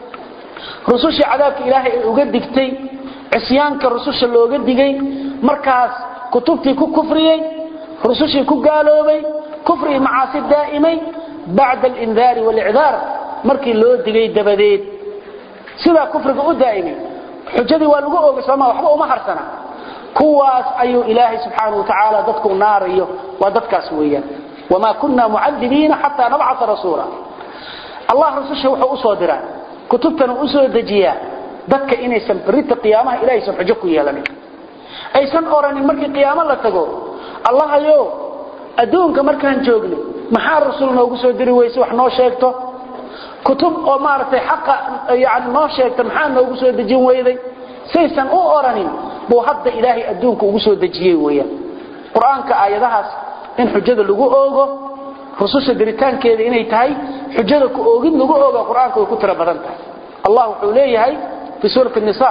rusushii cadaabka ilaahay uga digtay isyaanka rususha looga digay markaas kutubtii ku kufriyay rusushii ku gaaloobay kufri macaasi daa'imay ba'da al-inzar wal-i'dar markii loo digay dabadeed sida kufriga u daa'imay xujadii waa lagu oogay sama waxba uma harsana kuwaas ayuu ilaahay subhanahu wa ta'ala dadku naariyo waa dadkaas weeyaan wama kunna mu'adhibina hatta nab'atha rasula allah rususha wuxuu u soo diraa kutubtan u soo dejiya dadka inaysan barita qiyaamaha ilaahay soo xujo ku yeelan aysan oranin markii qiyaamo la tago allah ayo aduunka markaan joogno maxaa rasuul noogu soo diri weysay wax noo sheegto kutub oo maartay xaq yaani noo sheegto maxaa noogu soo dejin weyday saysan u oranin buu hadda ilaahay aduunka ugu soo dejiyay weeyaan quraanka aayadahaas in xujada lagu oogo rususha diritaankeeda inay tahay xujada ku oogid lagu oogo quraanka way ku tira badan tahay allah wuxuu leeyahay في سورة النساء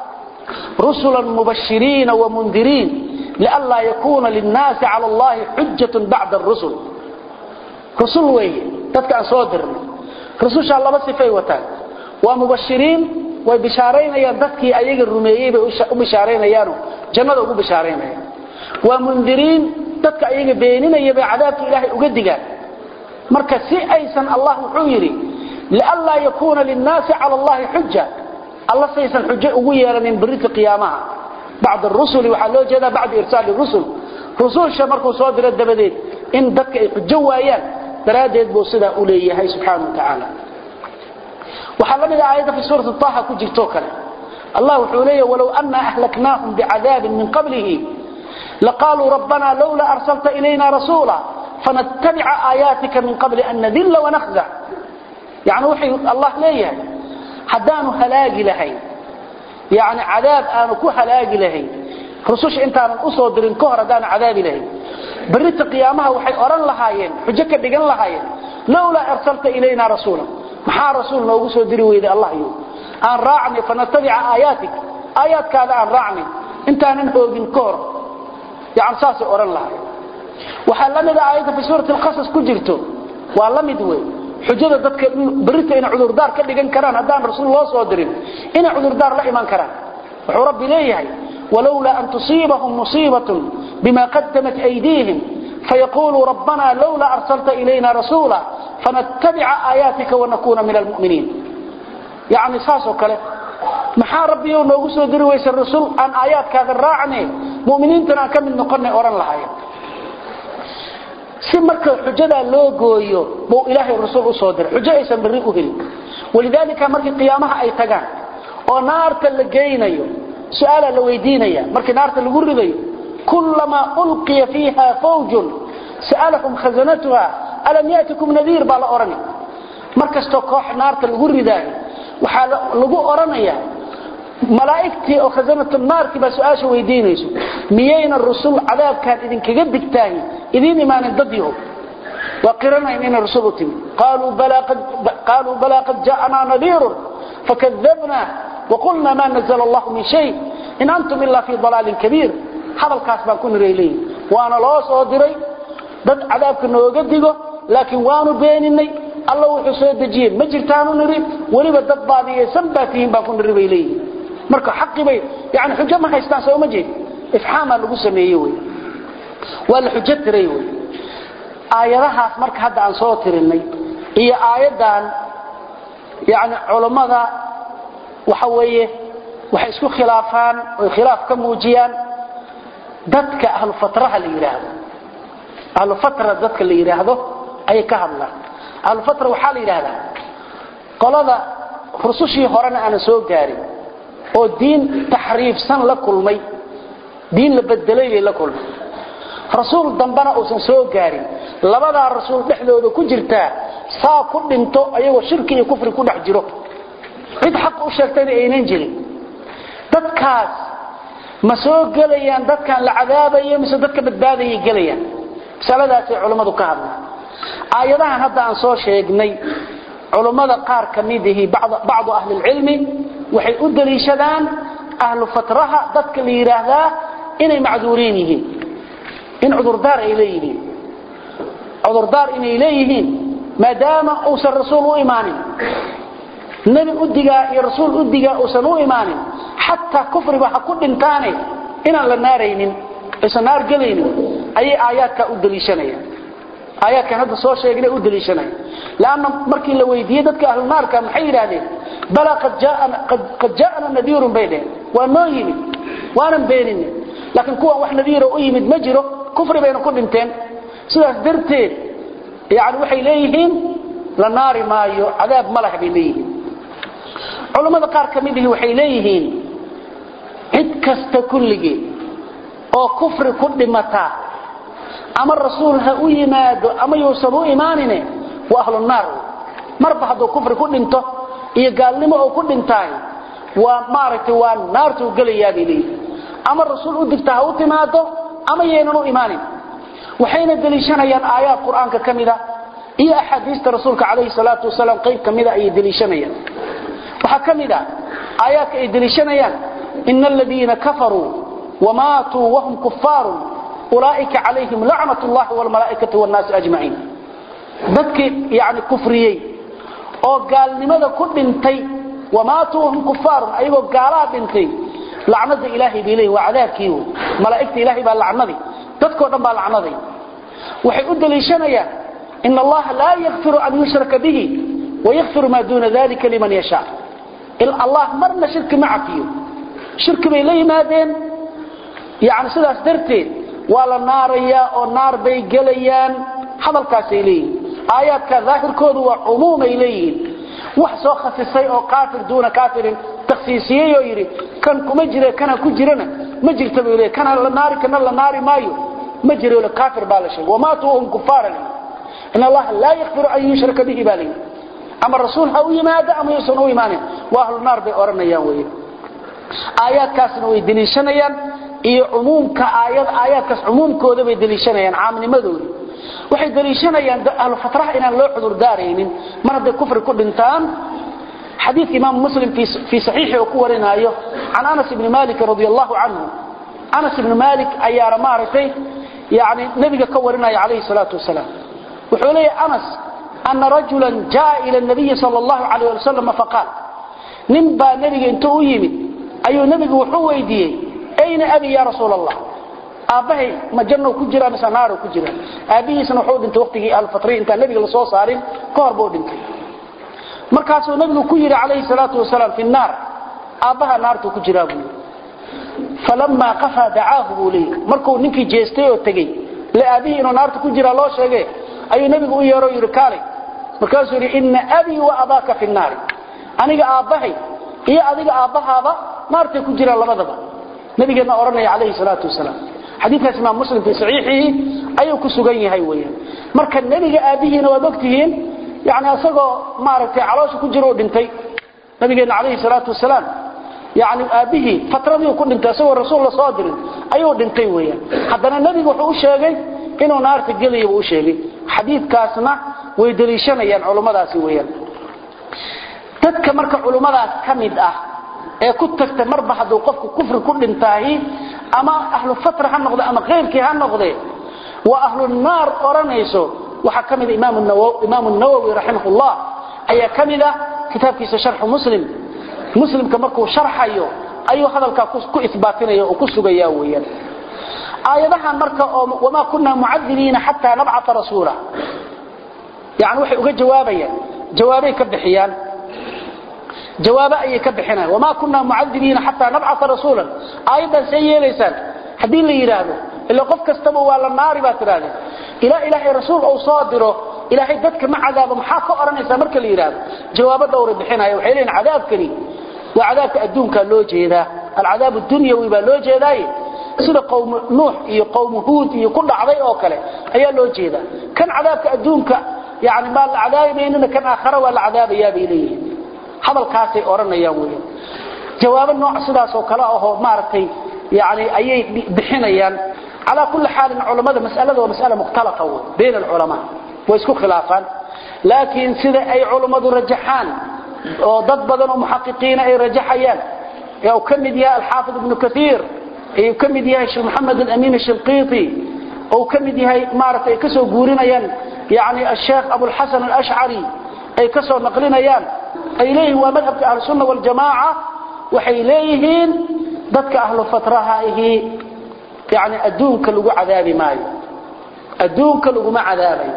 رسلا مبشرين ومنذرين لئلا يكون للناس على الله حجة بعد الرسل رسل ويه تتكأ صادر رسول الله بس في وتان ومبشرين way bishaaraynayaan dadkii ayaga rumeeyay bay u bishaaraynayaan jannada ugu bishaaraynayaan wa mundiriin dadka ayaga beeninaya bay cadaabka ilaahay uga digaan marka si aysan Allah wuxuu yiri la alla yakuna lin-nas 'ala Allah hujja Allah saysan hujja ugu yeelanin birita qiyaamaha ba'd ar-rusul waxa loo jeedaa ba'd irsal ar-rusul rusul shamarku soo diray dabadeed in dadka ay hujjo waayaan daraadeed buu sida u leeyahay subhanahu wa ta'ala waxa la mid ah aayada fi suurat at-taha ku jirto kale Allah wuxuu leeyahay walaw anna ahlaknahum bi'adabin min qablihi laqalu rabbana lawla arsalta ilayna rasula fanattabi'a ayatika min qabli an nadhilla wa nakhza yani wuxuu Allah leeyahay haddaanu halaagi lahay yani cadaab aanu ku halaagi lahay rusush intaan u soo dirin ka hor hadaan cadaab ilahay barita qiyaamaha waxay oran lahaayeen xujo ka dhigan lahaayeen lawla arsalta ilayna rasula maxaa rasuul noogu soo diri weeyday Allah iyo aan raacni fanattabi'a ayatik ayatkaada aan raacni intaanan hoogin ka hor yani saas oran lahaayeen waxa la mid ah aayada fi suurat al-qasas ku jirto waa la mid weey xujada dadka barita in cudur daar ka dhigan karaan hadaan rasuul loo soo dirin in cudur daar la iman karaan wuxuu rabbi leeyahay ولولا أن تصيبهم مصيبة بما قدمت أيديهم فيقولوا ربنا لولا أرسلت إلينا رسولا فنتبع آياتك ونكون من المؤمنين يعني ساسو كله محا ربي ونوغو سو دير ويس الرسول أن آياتك الراعني مؤمنين تنا كم نقرن أوران لهاية سمرك حجدا لو غويو بو إلهي الرسول سو دير حجه ايسن بري اوهل ولذلك مركي قيامها اي تغان او نارته لغينيو سؤال لو ويدينيا markii naarta lagu riday kullama ulqiya fiha fawjun sa'alahum khazanatuha alam yatikum nadhir bala orani markasto koox naarta lagu riday waxa lagu oranaya malaa'iktii oo khazanatu naarti ba su'aasha weydiinayso miyayna rasuul cadaabkan idin kaga digtaay idin iimaan dadiyo وقرنا إننا رسولتهم قالوا بلا قد قالوا بلا قد جاءنا نذير فكذبنا وقلنا ما نزل الله من شيء إن أنتم إلا في ضلال كبير هذا الكاسب كن ريلي وأنا لا صادري ضد عذابك نوجده لكن وانو بينني الله وحسين دجين ما جرتانو نري ولي ضد بعضي سنباتهم بكون ريلي مركو حقي بي يعني حجة ما هيستان سو ما جيد إفحام لو سميهوي ولا حجة ريوي آياتها marka hadda aan soo tirinay iyo aayadan yaani culimada waxa weeye waxay isku khilaafaan oo khilaaf ka muujiyaan dadka ahlu fatraha la yiraahdo ahlu fatra dadka la yiraahdo ay ka hadlaan ahlu fatra waxa la yiraahdaa qolada rusushii horena aan soo gaarin oo diin tahriifsan la kulmay diin la bedelay la kulmay rasuul dambana oo soo gaarin labada rasuul dhexdooda ku jirta saa ku dhinto ayagoo shirki iyo kufri ku dhex jiro cid xaq u sheegtay inay jirin dadkaas ma soo galayaan dadkan la cadaabayo mise dadka badbaadayay galayaan saladaas ay culimadu ka hadlaan aayadahan hadda aan soo sheegnay culimada qaar kamidii bacd bacd ahli ilmi waxay u daliishadaan ahlu fatraha dadka la yiraahdaa inay macduuriin yihiin in cudur daar ay leeyihiin cudur daar inay leeyihiin maadaama uu rasuul u imaanin nabi u diga iyo rasuul u diga oo sanu imaanin hatta kufri ba ku dhintaanay inaan la naaraynin isa naar galaynin ay aayadka u daliishanayaan aayadkan hadda soo sheegnay u daliishanay laana markii la weydiiyay dadka ahlu naarka maxay yiraahdeen bala qad jaa'ana qad jaa'ana nadirun bayda wa noo yimid waana beenin laakiin kuwa wax nadiir oo yimid ma jiro kufri bayna ku dhinteen sidaas darteed yaani waxay leeyihiin la naari maayo cadaab malax bay leeyihiin culimada qaar kamidii waxay leeyihiin cid kasta kullige oo kufri ku dhimata ama rasuul ha u yimaado ama yuusan u imaanine wa ahlu naar marba haduu kufri ku dhinto iyo gaalnimo oo ku dhintaay waa maaragtay waa naartu galayaa leeyihiin ama rasuul u digta ha u timaado ama yeenu imaanin waxayna daliishanayaan aayad quraanka kamida iyo ahadiista rasuulka kaleey salaatu wasalaam qayb kamida ay daliishanayaan waxa kamida aayadka ay daliishanayaan innal ladina kafaru wamaatu wa hum kuffar ulaa'ika alayhim la'natullah wal malaa'ikatu wan nas ajma'in dadki yaani kufriyay oo gaalnimada ku dhintay wamaatuhum kuffar ayagoo gaalaad dhintay lacnada ilaahi biilay wa cadaabkiiyo malaa'ikta ilaahi baa lacnaday dadkoo dhan baa lacnaday waxay u daliishanayaan in Allah la yaghfiru an yushraka bihi wa yaghfiru ma duna dhalika liman yasha il Allah marna shirki ma afiyo shirki bay leeyimaadeen yaani sidaas darteed wala naariya oo naar bay galayaan hadalkaas ay leeyihiin aayaadka zaahirkoodu waa umuum ay leeyihiin wax soo khasisay oo kaafir duuna kaafirin takhsiisiyay oo yiri kan kuma jira kana ku jirana ma jirto bay leeyahay kana la naari kana la naari maayo ma jiro la kaafir baa la sheegay wamaatuhum kuffaaran in Allah la yaghfiru an yushraka bihi bali ama rasuul ha u yimaado ama yuusan u imaanin waa ahlu naar bay oranayaan weey aayaadkaasna way daliishanayaan iyo umuumka aayad aayaadkaas umuumkooda bay daliishanayaan caamnimadooda waxay daliishanayaan ahlu fatraha inaan loo xudur daaraynin mar haday kufri ku dhintaan حديث إمام مسلم في في صحيحه وكورنايه عن أنس بن مالك رضي الله عنه أنس بن مالك أيار مارتي يعني نبي كورنايه عليه الصلاة والسلام وحولي أنس أن رجلا جاء إلى النبي صلى الله عليه وسلم فقال نبا نبي انتو يمي أي نبي وحويدي أين أبي يا رسول الله أبهي ما جنة كجرة مثل نار كجرة أبيه سنحود انت وقته الفطري انت النبي اللي صوص عارين كاربود انت markaas uu nabigu ku yiri calayhi salaatu wasalaam fi naar abaha naartu ku jiraa buu falamma qafa da'ahu li markuu ninkii jeestay oo tagay la abihi inuu naartu ku jira loo sheegay ayuu nabigu u yeero yiri kaalay markaas uu yiri inna abi wa abaka fi naar aniga abahay iyo adiga abahaaba naartu ku jira labadaba nabigeena oranay calayhi salaatu wasalaam xadiiskaas imaam muslim fi sahihihi ayuu ku sugan yahay weeyaan marka nabiga abihiina waa ogtihiin يعني أسقى مارتي علاش كجرو دنتي نبينا عليه الصلاة والسلام يعني أبيه فترة دي وكل دنتي أسقى الرسول الله صادر أيوه دنتي ويا حتى النبي وحوش شيء إنه نار تجلي وحوش شيء حديث كاسمة ويدريشنا يعني علماء داسي ويا تذكر علماء كمد أه كنت تستمر بحد وقف كفر كل دنتاهي أما أهل الفترة هالنقضة أما غير كي هالنقضة وأهل النار أرانيسو وحكم الإمام النووي إمام النووي رحمه الله أي كمدة كتاب كيس شرح مسلم مسلم كمركو شرح أيوه أيوه هذا الكاكوس كو إثباتنا وكسو جياويا آياتها مركا وما كنا معذبين حتى نبعث رسولا يعني وحي أقول جوابيا جوابي كبحيان جواب أي كبحنا وما كنا معذبين حتى نبعث رسولا أيضا سيئة ليسان حدين لي يراده إلا قفك استموا على النار باتراده إلى إلهي رسول أو صادره إلهي ذاتك مع عذاب محاكو أرانيسا مركا لي يراده جواب دور بحنا يوحيلين عذاب كريم وعذاب أدونك اللوجه ذا العذاب الدنيوي باللوجه ذا سيدا قوم نوح إيه قوم هود إيه كل عذاب أوكله أي اللوجه ذا كان عذابك أدونك يعني ما العذاب بيننا كان آخر ولا عذاب يابي إليه هذا الكاسي أرانا يوميا جواب النوع سداس وكلاءه مارتي يعني أي بحنيان على كل حال العلماء مسألة ومسألة مختلفة بين العلماء ويسكو خلافا لكن سيدا أي علماء رجحان وضد بدن ومحققين أي رجحيان أو كم ديها الحافظ ابن كثير أو كم ديها الشيخ محمد الأمين الشنقيطي أو كم ديها مارتي كسو قورينيان يعني الشيخ أبو الحسن الأشعري أي كسو نقلينيان أي ليه هو مذهب أهل السنة والجماعة وحيليهن ضدك أهل فترها إيه يعني أدونك لغو عذابي ماي أدونك لغو ما عذابي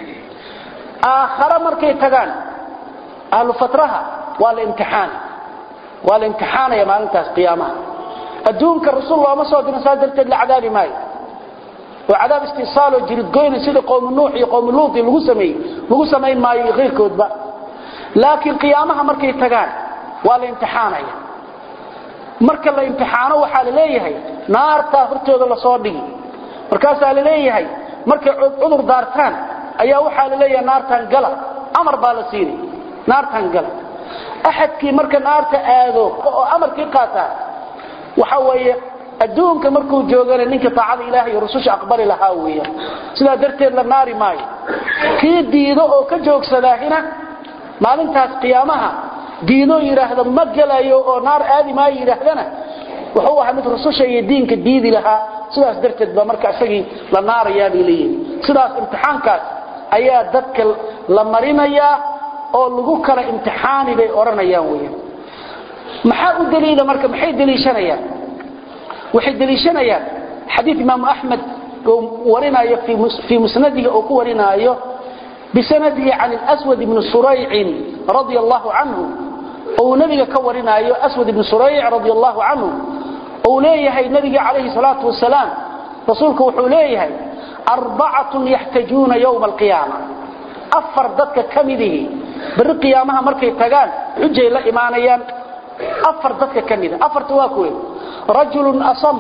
آخر مركي تغان أهل فترها والامتحان والامتحان يا مالنتاس قيامها أدونك الرسول الله مصود نسادرت لعذابي ماي وعذاب استيصال وجرد قوين سيد قوم النوح قوم اللوط لغو سمي لغو سمين ماي غير كودبا لكن قيامها مركي تغان والامتحان يا marka la imtixaano waxa la leeyahay naarta hortooda la soo dhigi markaas la leeyahay marka cudur daartaan ayaa waxa la leeyahay naartan gala amar baa la siini naartan gala ahadkii marka naarta aado oo amarkii qaata waxa weeye adduunka markuu joogana ninka taacada ilaahay iyo rasuusha aqbali lahaa weeyo sida darteed la naari maayo kii diido oo ka joogsadaahina maalintaas qiyaamaha diino yiraahdo ma galayo oo naar aadi ma yiraahdana wuxuu ahaa mid rasuusha iyo diinka diidi lahaa sidaas darteed ba marka asagii la naarayaa bileeyay sidaas imtixaankaas ayaa dadka la marinaya oo lagu kala imtixaani bay oranayaan weeyaan maxaa u daliila marka maxay daliishanayaan waxay daliishanayaan xadiis imaam ahmed ورنايو في في مسنده او كورنايو بسنده عن الاسود بن سريع رضي الله عنه او نبي كورنايو اسود بن سريع رضي الله عنه او ليه النبي عليه الصلاه والسلام رسولك وحوليه اربعه يحتجون يوم القيامه افر ددك كميده بالقيامه markay tagaan xujay la iimaanayaan afar dadka kamida afartu waa kuwii rajul asam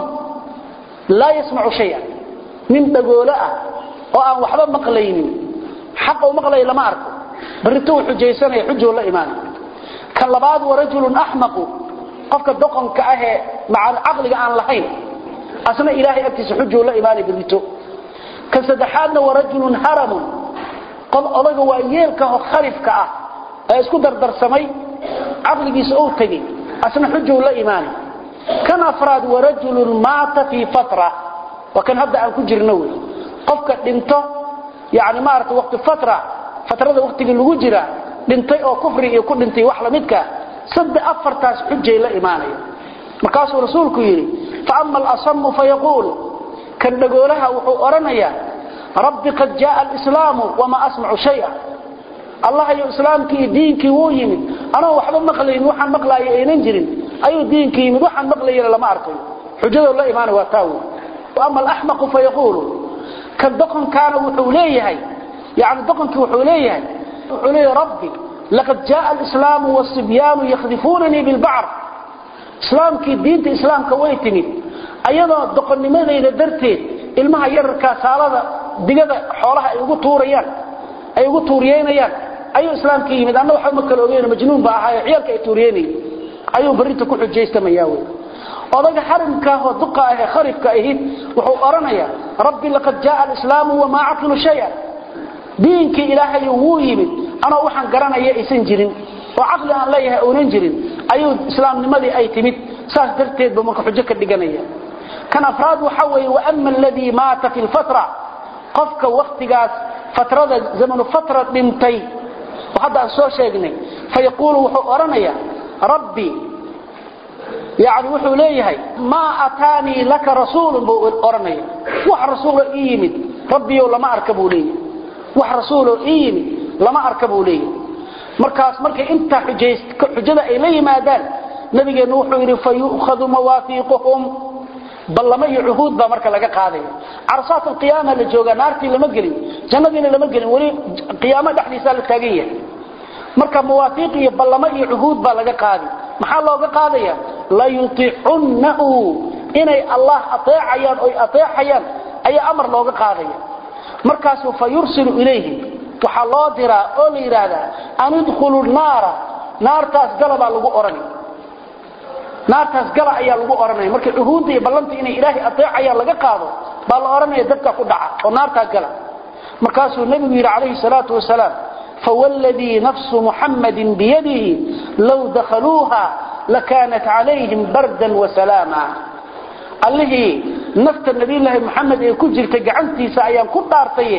la yasma'u shay'an من دغوله oo aan waxba maqlaynin xaq oo maqlay lama arko barito xujaysanay xujo la iimaan ka labaad waa rajul ahmaq qofka doqonka ah ee macal aqliga aan lahayn asna ilaahay agtiisa xujo la iimaan barito ka saddexaadna waa rajul haram qad odaga waa yeelka oo khalifka ah ee isku dardarsamay aqligiisa oo tagay asna xujo la iimaan kan afraad waa rajul maata fi fatra وكان هذا أن كجرنوي قفك دنتو يعني ما أردت وقت فترة فترة وقت الوجرة دنتي أو كفري يكون دنتي وحلا مدك صد أفر تاس حجة إلى إيمانية مقاس رسولك يري فأما الأصم فيقول كان نقولها وحورنيا ربي قد جاء الإسلام وما أسمع شيئا الله يا إسلامك دينك ويمن أنا وحلا مقلين وحن مقلي ينجرين أي دينك يمن وحن مقلي لما أردت حجة الله إيمانه وتاوي وأما الأحمق فيقول كالدقن كان وحوليه يعني دقن وحوليه وحوليه ربي لقد جاء الإسلام والصبيان يخذفونني بالبعر إسلام كي دينت إسلام كويتني أيضا دقن لماذا إذا درتي المها يركا سالة دقاء حولها أيقو طوريان أيقو طوريين أيان أيو إسلام كي يمد أنه حمك الأولين مجنون بقى عيالك أي طورييني أيو بريت كل حجيست مياوي وضع حرمك ودقاء خرفك إهيد وحو أرنيا ربي لقد جاء الإسلام وما عقل شيئا دينك إلهي ويمن أنا أوحن قرانا يأيسن جرين وعقل أن لا يهؤون جرين أيو إسلام لماذا أي تمد ساس درتيد بمك حجك الدقانية كان أفراد وحوي وأما الذي مات في الفترة قفك وقت قاس فترة زمن فترة لمتي وهذا أسوى شيئا فيقول وحو أرنيا ربي يعني وحو ليهي ما أتاني لك رسول بأرني وح رسول إيمد ربي لما أركبوا لي وح رسول إيمد لما أركبوا لي مركز مركز انت حجيست حجدة إليه ما دال نبي نوح يري فيؤخذ مواثيقهم بل لما يعهود با مركز لقى قاضي عرصات القيامة اللي جوغا نارتي لما قلي جنبين لما قلي ولي قيامة دحليسة للتاقية مركز مواثيقي بل لما يعهود با لقى قاضي maxaa looga qaadaya la yuti'unnahu inay Allah ateecayaan oo ateecayaan ay amar looga qaadaya markaas uu fayursilu ilayhi waxa loo diraa oo la yiraahdaa an idkhulu an-naara naartaas galaba lagu oranay naartaas gala ayaa lagu oranay marka uhuudii ballantii inay ilaahay ateecayaan laga qaado baa la oranay dadka ku dhaca oo naarta gala markaas uu nabigu yiri calayhi salaatu wasalaam فوالذي نفس محمد بيده لو دخلوها لكانت عليهم بردا وسلاما الله نفت النبي الله محمد يكجر تجعنتي سايان كدارتي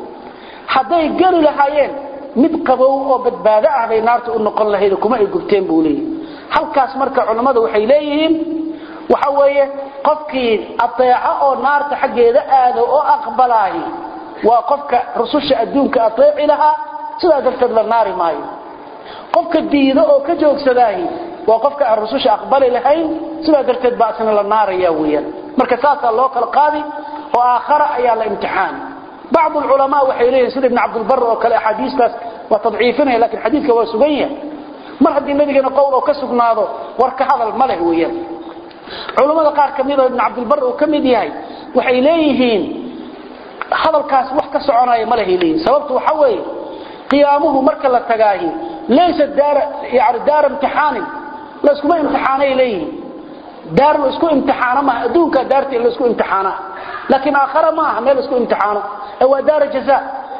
حداي غري لهايين mid qabow oo badbaado ah bay naarta u noqon lahayd kuma ay gubteen buulay halkaas marka culimadu waxay leeyihiin waxa weeye qofkii ateeca oo naarta xageeda aado oo aqbalay waa qofka rususha adduunka ateeci lahaa sida darteed la naari maayo qofka diido oo ka joogsadaahi waa qofka aan rususha aqbali lahayn sida darteed baasna la naaraya weeyaan marka taas loo kala qaadi oo aakhira ayaa la imtixaan بعض العلماء وحيلين سيد ابن عبد البر وكل احاديث وتضعيفنا لكن حديثك هو سغيه mar hadii nabigeena qowl oo ka sugnaado warka hadal ma leh weeyaan culimada qaar kamid ah ibn abd al-barr oo kamid yahay waxay leeyihiin hadalkaas wax ka soconaya ma leh leeyihiin sababtu waxa weey qiyaamuhu marka la tagaahi laysa daar yaani daar imtixaan la isku imtixaanay leeyihiin daar la isku imtixaana ma adduunka daartii la isku imtixaana laakiin aakhira ma aha meel isku imtixaano waa daar jazaa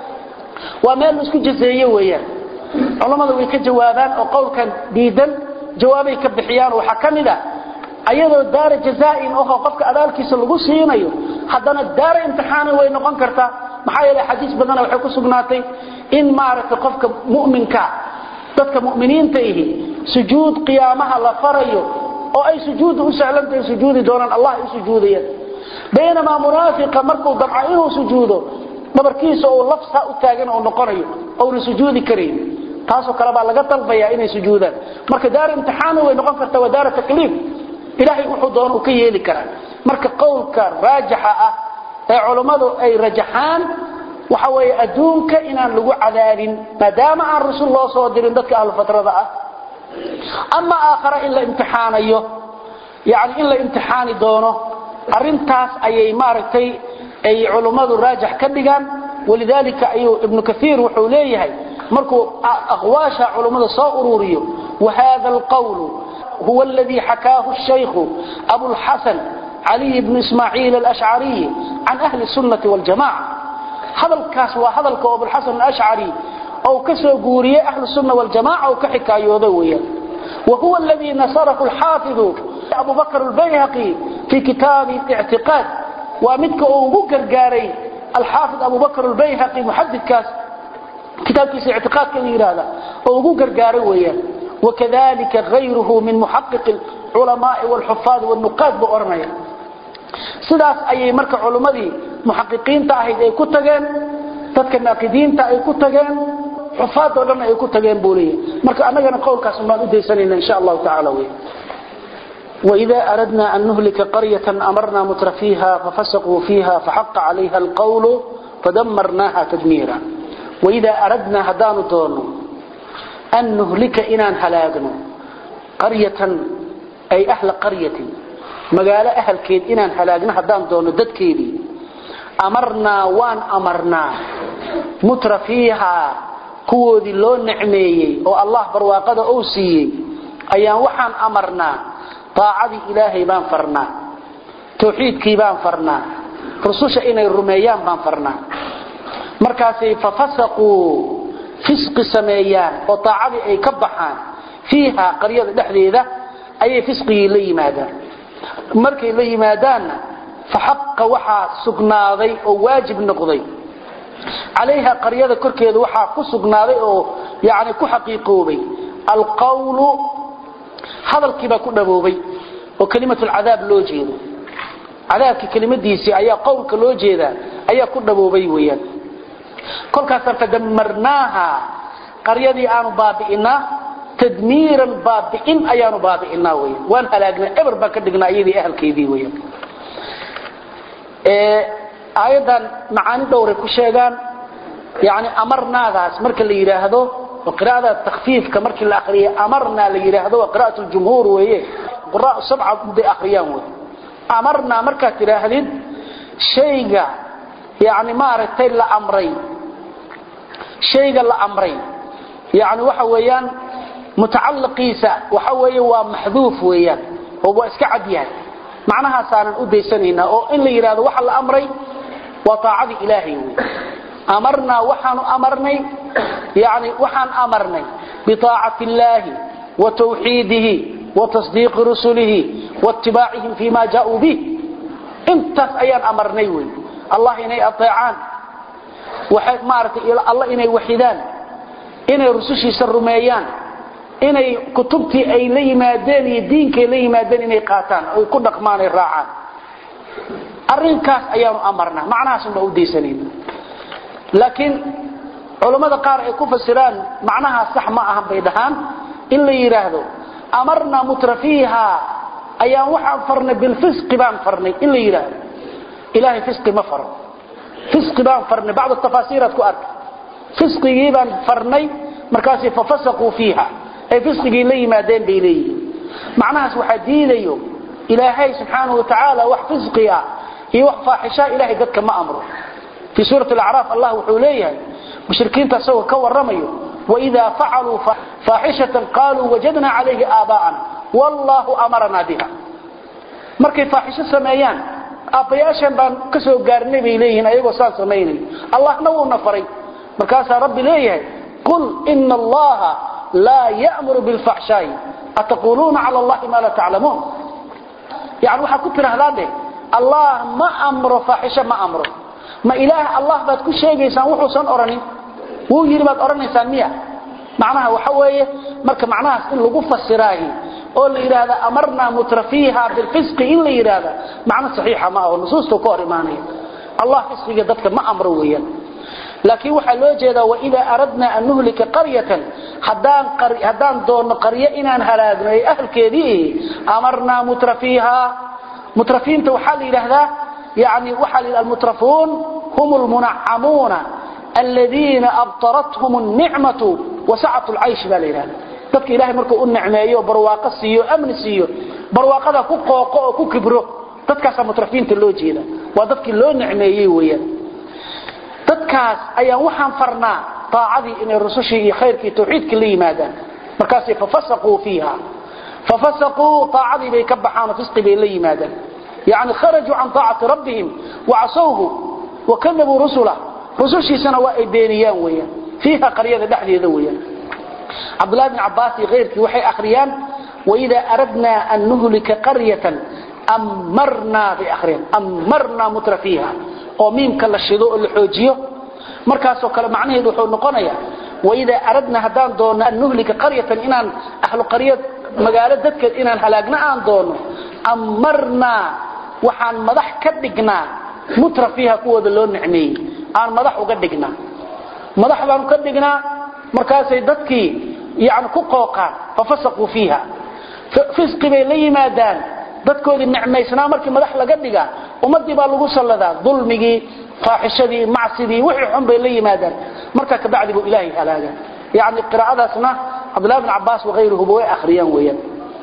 waa meel isku jazeeyo weeyaan culimadu way ka jawaabaan oo qowlkan diidan jawaabay ka bixiyaan waxa kamida ayadoo daar jazaa in oo qofka adaalkiisa lagu siinayo hadana daar imtixaan way noqon kartaa maxaa yeelay xadiis badan waxay ku sugnaatay in maaragtay qofka mu'minka dadka mu'miniinta ihi sujuud qiyaamaha la farayo oo ay sujuud u sahlantahay sujuudi doonaan Allah ay sujuudayaan bayna munaafiqa markuu dabca inuu sujuudo dabarkiisa oo lafsa u taagan oo noqonayo oo sujuudi karin taasoo kala baa laga talbaya inay sujuudaan marka daar imtixaan way noqon kartaa wadaara takliif ilaahay wuxuu doono ka yeeli karaa marka qowlka raajixa ah ee culimadu ay rajaxaan waxa way adduunka inaan lagu cadaabin maadaama aan rasuul soo dirin dadka ahlu fatrada ah ama aakhara illa imtixaanayo yaani illa imtixaani doono arintaas ayay maartay ay culimadu raajix ka dhigaan walidalika ayu ibn kathir wuxuu leeyahay markuu aqwaasha culimada soo ururiyo وهذا القول هو الذي حكاه الشيخ أبو الحسن علي بن إسماعيل الأشعري عن أهل السنة والجماعة هذا الكاس وهذا أبو الحسن الأشعري أو كسو قورية أهل السنة والجماعة أو كحكاية ذوية وهو الذي نصره الحافظ أبو بكر البيهقي في كتاب الاعتقاد ومدك أبو قرقاري الحافظ أبو بكر البيهقي محدث كاس كتاب كيس اعتقاد كبير هذا أبو قرقاري وياه وكذلك غيره من محقق العلماء والحفاظ والنقاد بأرمية سداس أي مركع علماء محققين تاهيد أي كتغين تدك الناقدين تاهي كتغين حفاظ ولنا أي كتغين بوليه مركع أننا نقول كاسمان أدي سنين إن شاء الله تعالى ويه. وإذا أردنا أن نهلك قرية أمرنا مترفيها ففسقوا فيها فحق عليها القول فدمرناها تدميرا وإذا أردنا هدان دونه أن نهلك إنان هلاقنا قرية أي أهل قرية مقال أهل كيد إنان هلاقنا هدان دون دد كيدي أمرنا وان أمرنا مترفيها كودي اللون نعمي والله برواقض أوسي أيان وحان أمرنا طاعدي إلهي بان فرنا توحيد كي بان فرنا رسوش إنا الرميان بان فرنا مركاسي ففسقوا فسق سميان وطاعدي أي كبحان فيها قرية دحديدة أي فسقي لي ماذا مركي لي مادان فحق وحا سقناضي أو واجب نقضي عليها قرية كركيد وحا كسقناضي أو يعني كحقيقوبي القول هذا الكبا كنبوبي وكلمة العذاب لوجيد عذابك كلمة ديسي أي قولك لوجيد أي كنبوبي ويان كل كاسر فدمرناها قريدي آنو بابئنا تدميرا بابئن أيانو بابئنا ويا وان هلاقنا إبر باكدقنا أيدي أهل كيدي ويا إيه أيضا معاني دوري كشيغان يعني أمرنا ذاس مرك اللي يراهدو وقراءة التخفيف كمرك الآخرية أمرنا اللي يراهدو وقراءة الجمهور ويا قراءة سبعة دي آخريان ويا أمرنا مركة تراهدين شيغا يعني ما رتين لأمرين شيء الأمرين يعني وحويان متعلقيسا وحوي ومحذوف ويان هو اسكعد يعني معناها صار أديسنينا أو إن لي يراد وحل أمري وطاعة إلهي أمرنا وحن أمرني يعني وحن أمرني بطاعة الله وتوحيده وتصديق رسله واتباعهم فيما جاءوا به انت أيان أمرني وي. الله إني أطيعان وحيد مارك الله إني وحيدان إني رسوشي سرميان إني كتبتي أي لي ماداني دينك لي ماداني إني قاتان أو يكون دقماني الراعان الرنكاس أيام أمرنا معناها سنة أودي سنين لكن علماء قارئ كفسران معناها صح ما أهم بيدهان إلا يراهدوا أمرنا مترفيها أيام وحن فرنا بالفسق بان فرني إلا يراهدوا إلهي فسق ما فرن فسق بان فرني بعض التفاسير تكون فسق بان فرني مركاسي ففسقوا فيها أي فسق لي ما دين بيلي معناها سوحدين يوم إلهي سبحانه وتعالى وحفسقيا هي وحفاحشاء إلهي قد كما أمره في سورة الأعراف الله وحوليه مشركين تسوى كور رميوا وإذا فعلوا فاحشة قالوا وجدنا عليه آباءنا والله أمرنا بها مركي فاحشة سميان أبياشا بان كسو قارني بإليهن أيضا سال سميني الله نو نفري مركاسا ربي ليه قل إن الله لا يأمر بالفحشاء أتقولون على الله ما لا تعلمون يعني وحا كتر هذا الله ما أمره فاحشة ما أمره ما إله الله بات كل شيء يسان وحسن أرني ويجري بات أرني سامية معناها وحوية مركا معناها إن لغو فسراهي oo la yiraahdo amarna mutrafiha bil fisq in la yiraahdo macna saxiixa ma oo nusuusta ku hor iimaanay Allah fisqiga dadka ma amro weeyaan laakiin waxa loo jeedaa wa ila aradna an nuhlika qaryatan hadan qari hadan doon qarya inaan halaagno ay ahlkeedii amarna mutrafiha mutrafiinta waxa la yiraahdaa yaani waxa al mutrafun humul mun'amuna alladheena abtaratuhum an-ni'matu wa sa'atu al-'aysh bal yiraahdaa dadka ilaahay markuu u nicmeeyo barwaaqo siiyo amni siiyo barwaaqada ku qooqo oo ku kibro dadkaas mutrafiinta loo jeeda waa dadkii loo nicmeeyay weeyaan dadkaas ayaa waxaan farnaa taacadii in rasuushii iyo khayrkii tawxiidkii la yimaadaan markaas ay fafasaqu fiha fafasaqu taacadii bay ka baxaan fisqi bay la yimaadaan yaani kharaju an taa'ati rabbihim wa asawhu wa kadabu rusula rusushiisana waa ay beeniyaan weeyaan fiha qaryada dhaxdeeda weeyaan عبد الله بن عباس غيرك وحي أخريان وإذا أردنا أن نهلك قرية أمرنا بأخرين أمرنا مترفيها وميم كلا الشذوء الحوجيه مركز وكلا معناه يدوحوا النقنية وإذا أردنا هدان دون أن نهلك قرية إنان أهل قرية مقالة ذاتك إنان هلاقنا أن دون أمرنا وحان مدح كدقنا مترفيها قوة اللون نعمي أن مدح وقدقنا مدح بان كدقنا markaasay dadkii yaani ku qooqaan fafasaqu fiha fisqi bay la yimaadaan dadkoodii nicmaysnaa markii madax laga dhiga umadii baa lagu salladaa dulmigi faaxishadii macsidii wixii xun bay la yimaadaan marka ka bacdi buu ilaahay halaaga yaani qiraa'adaasna Abdullah ibn Abbas wa ghayruhu way akhriyaan weeyaan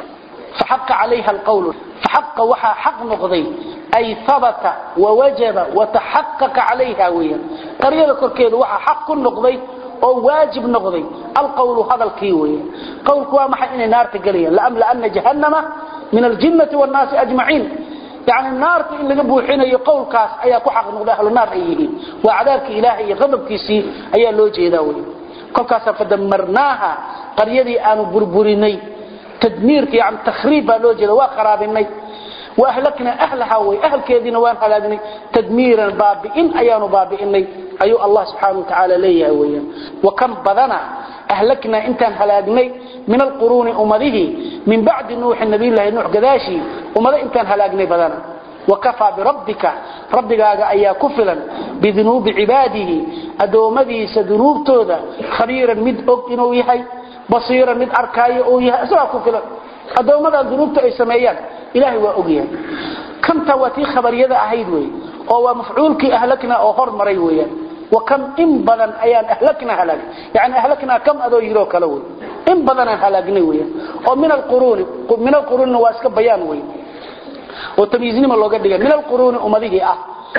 فحق عليها القول فحق وحا حق نقضي أي ثبت ووجب وتحقق عليها ويان قرية كركيد وحا حق نقضي أو واجب نقضي القول هذا الكيوي قول كوا محا إني نار تقليا لأملأن جهنم من الجنة والناس أجمعين يعني النار إن لقبوا حين يقول كاس أي كحق نقضي أهل النار أيه وعذابك إلهي غضب كيسي أي اللوجه داوي قول كاس فدمرناها قرية آنو بربريني تدميرك يعني تخريب اللوجه وخرابيني وأهلكنا أهلها وأهل كيدين وان هلاقني تدميرا بابئين أيانو بابئيني أيو الله سبحانه وتعالى ليه ويا وكم بدنا أهلكنا انتان هلاقني من القرون أمره من بعد نوح النبي الله نوح قداشي أمره انتان هلاقني بدنا وكفى بربك ربك أيا كفلا بذنوب عباده أدومدي سذنوب تودا خبيرا مد أقنو يحي بصيرا مد أركاي أو يحي أسرع كفلا أدومدا ذنوب تأي سميان إلهي وأقيا كم تواتي خبر يدا أهيد وي أو مفعولك أهلكنا أو هر مري ويا وكم إن بدن أيان أهلكنا هلاك يعني أهلكنا كم أدو يروك لوي إن بدن هلاكني ويا أو من القرون من القرون واسك بيان ويا وتمييزني ما لو قد من القرون أمده أه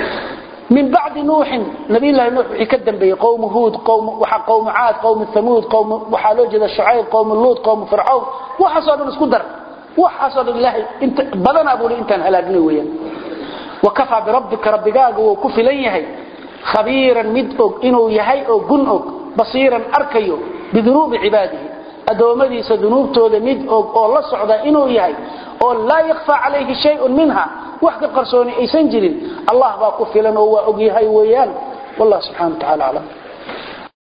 من بعد نوح نبي الله نوح يكدم به قوم هود قوم وح قوم عاد قوم ثمود قوم وحالوجد الشعيب قوم اللوط قوم فرعون وحصل الاسكدر وحصل الله انت بدن ابو لي انت هلاقني ويا وكفى بربك ربك وكفليه خبيرا مدوق انه يحي او غنوق بصيرا اركيو بذنوب عباده ادومديس ذنوبتوده مدوق او لا سوده انه يحي او لا يخفى عليه شيء منها وحق قرصوني ايسن جيرين الله با كفلن او اوغيحي ويان والله سبحانه وتعالى اعلم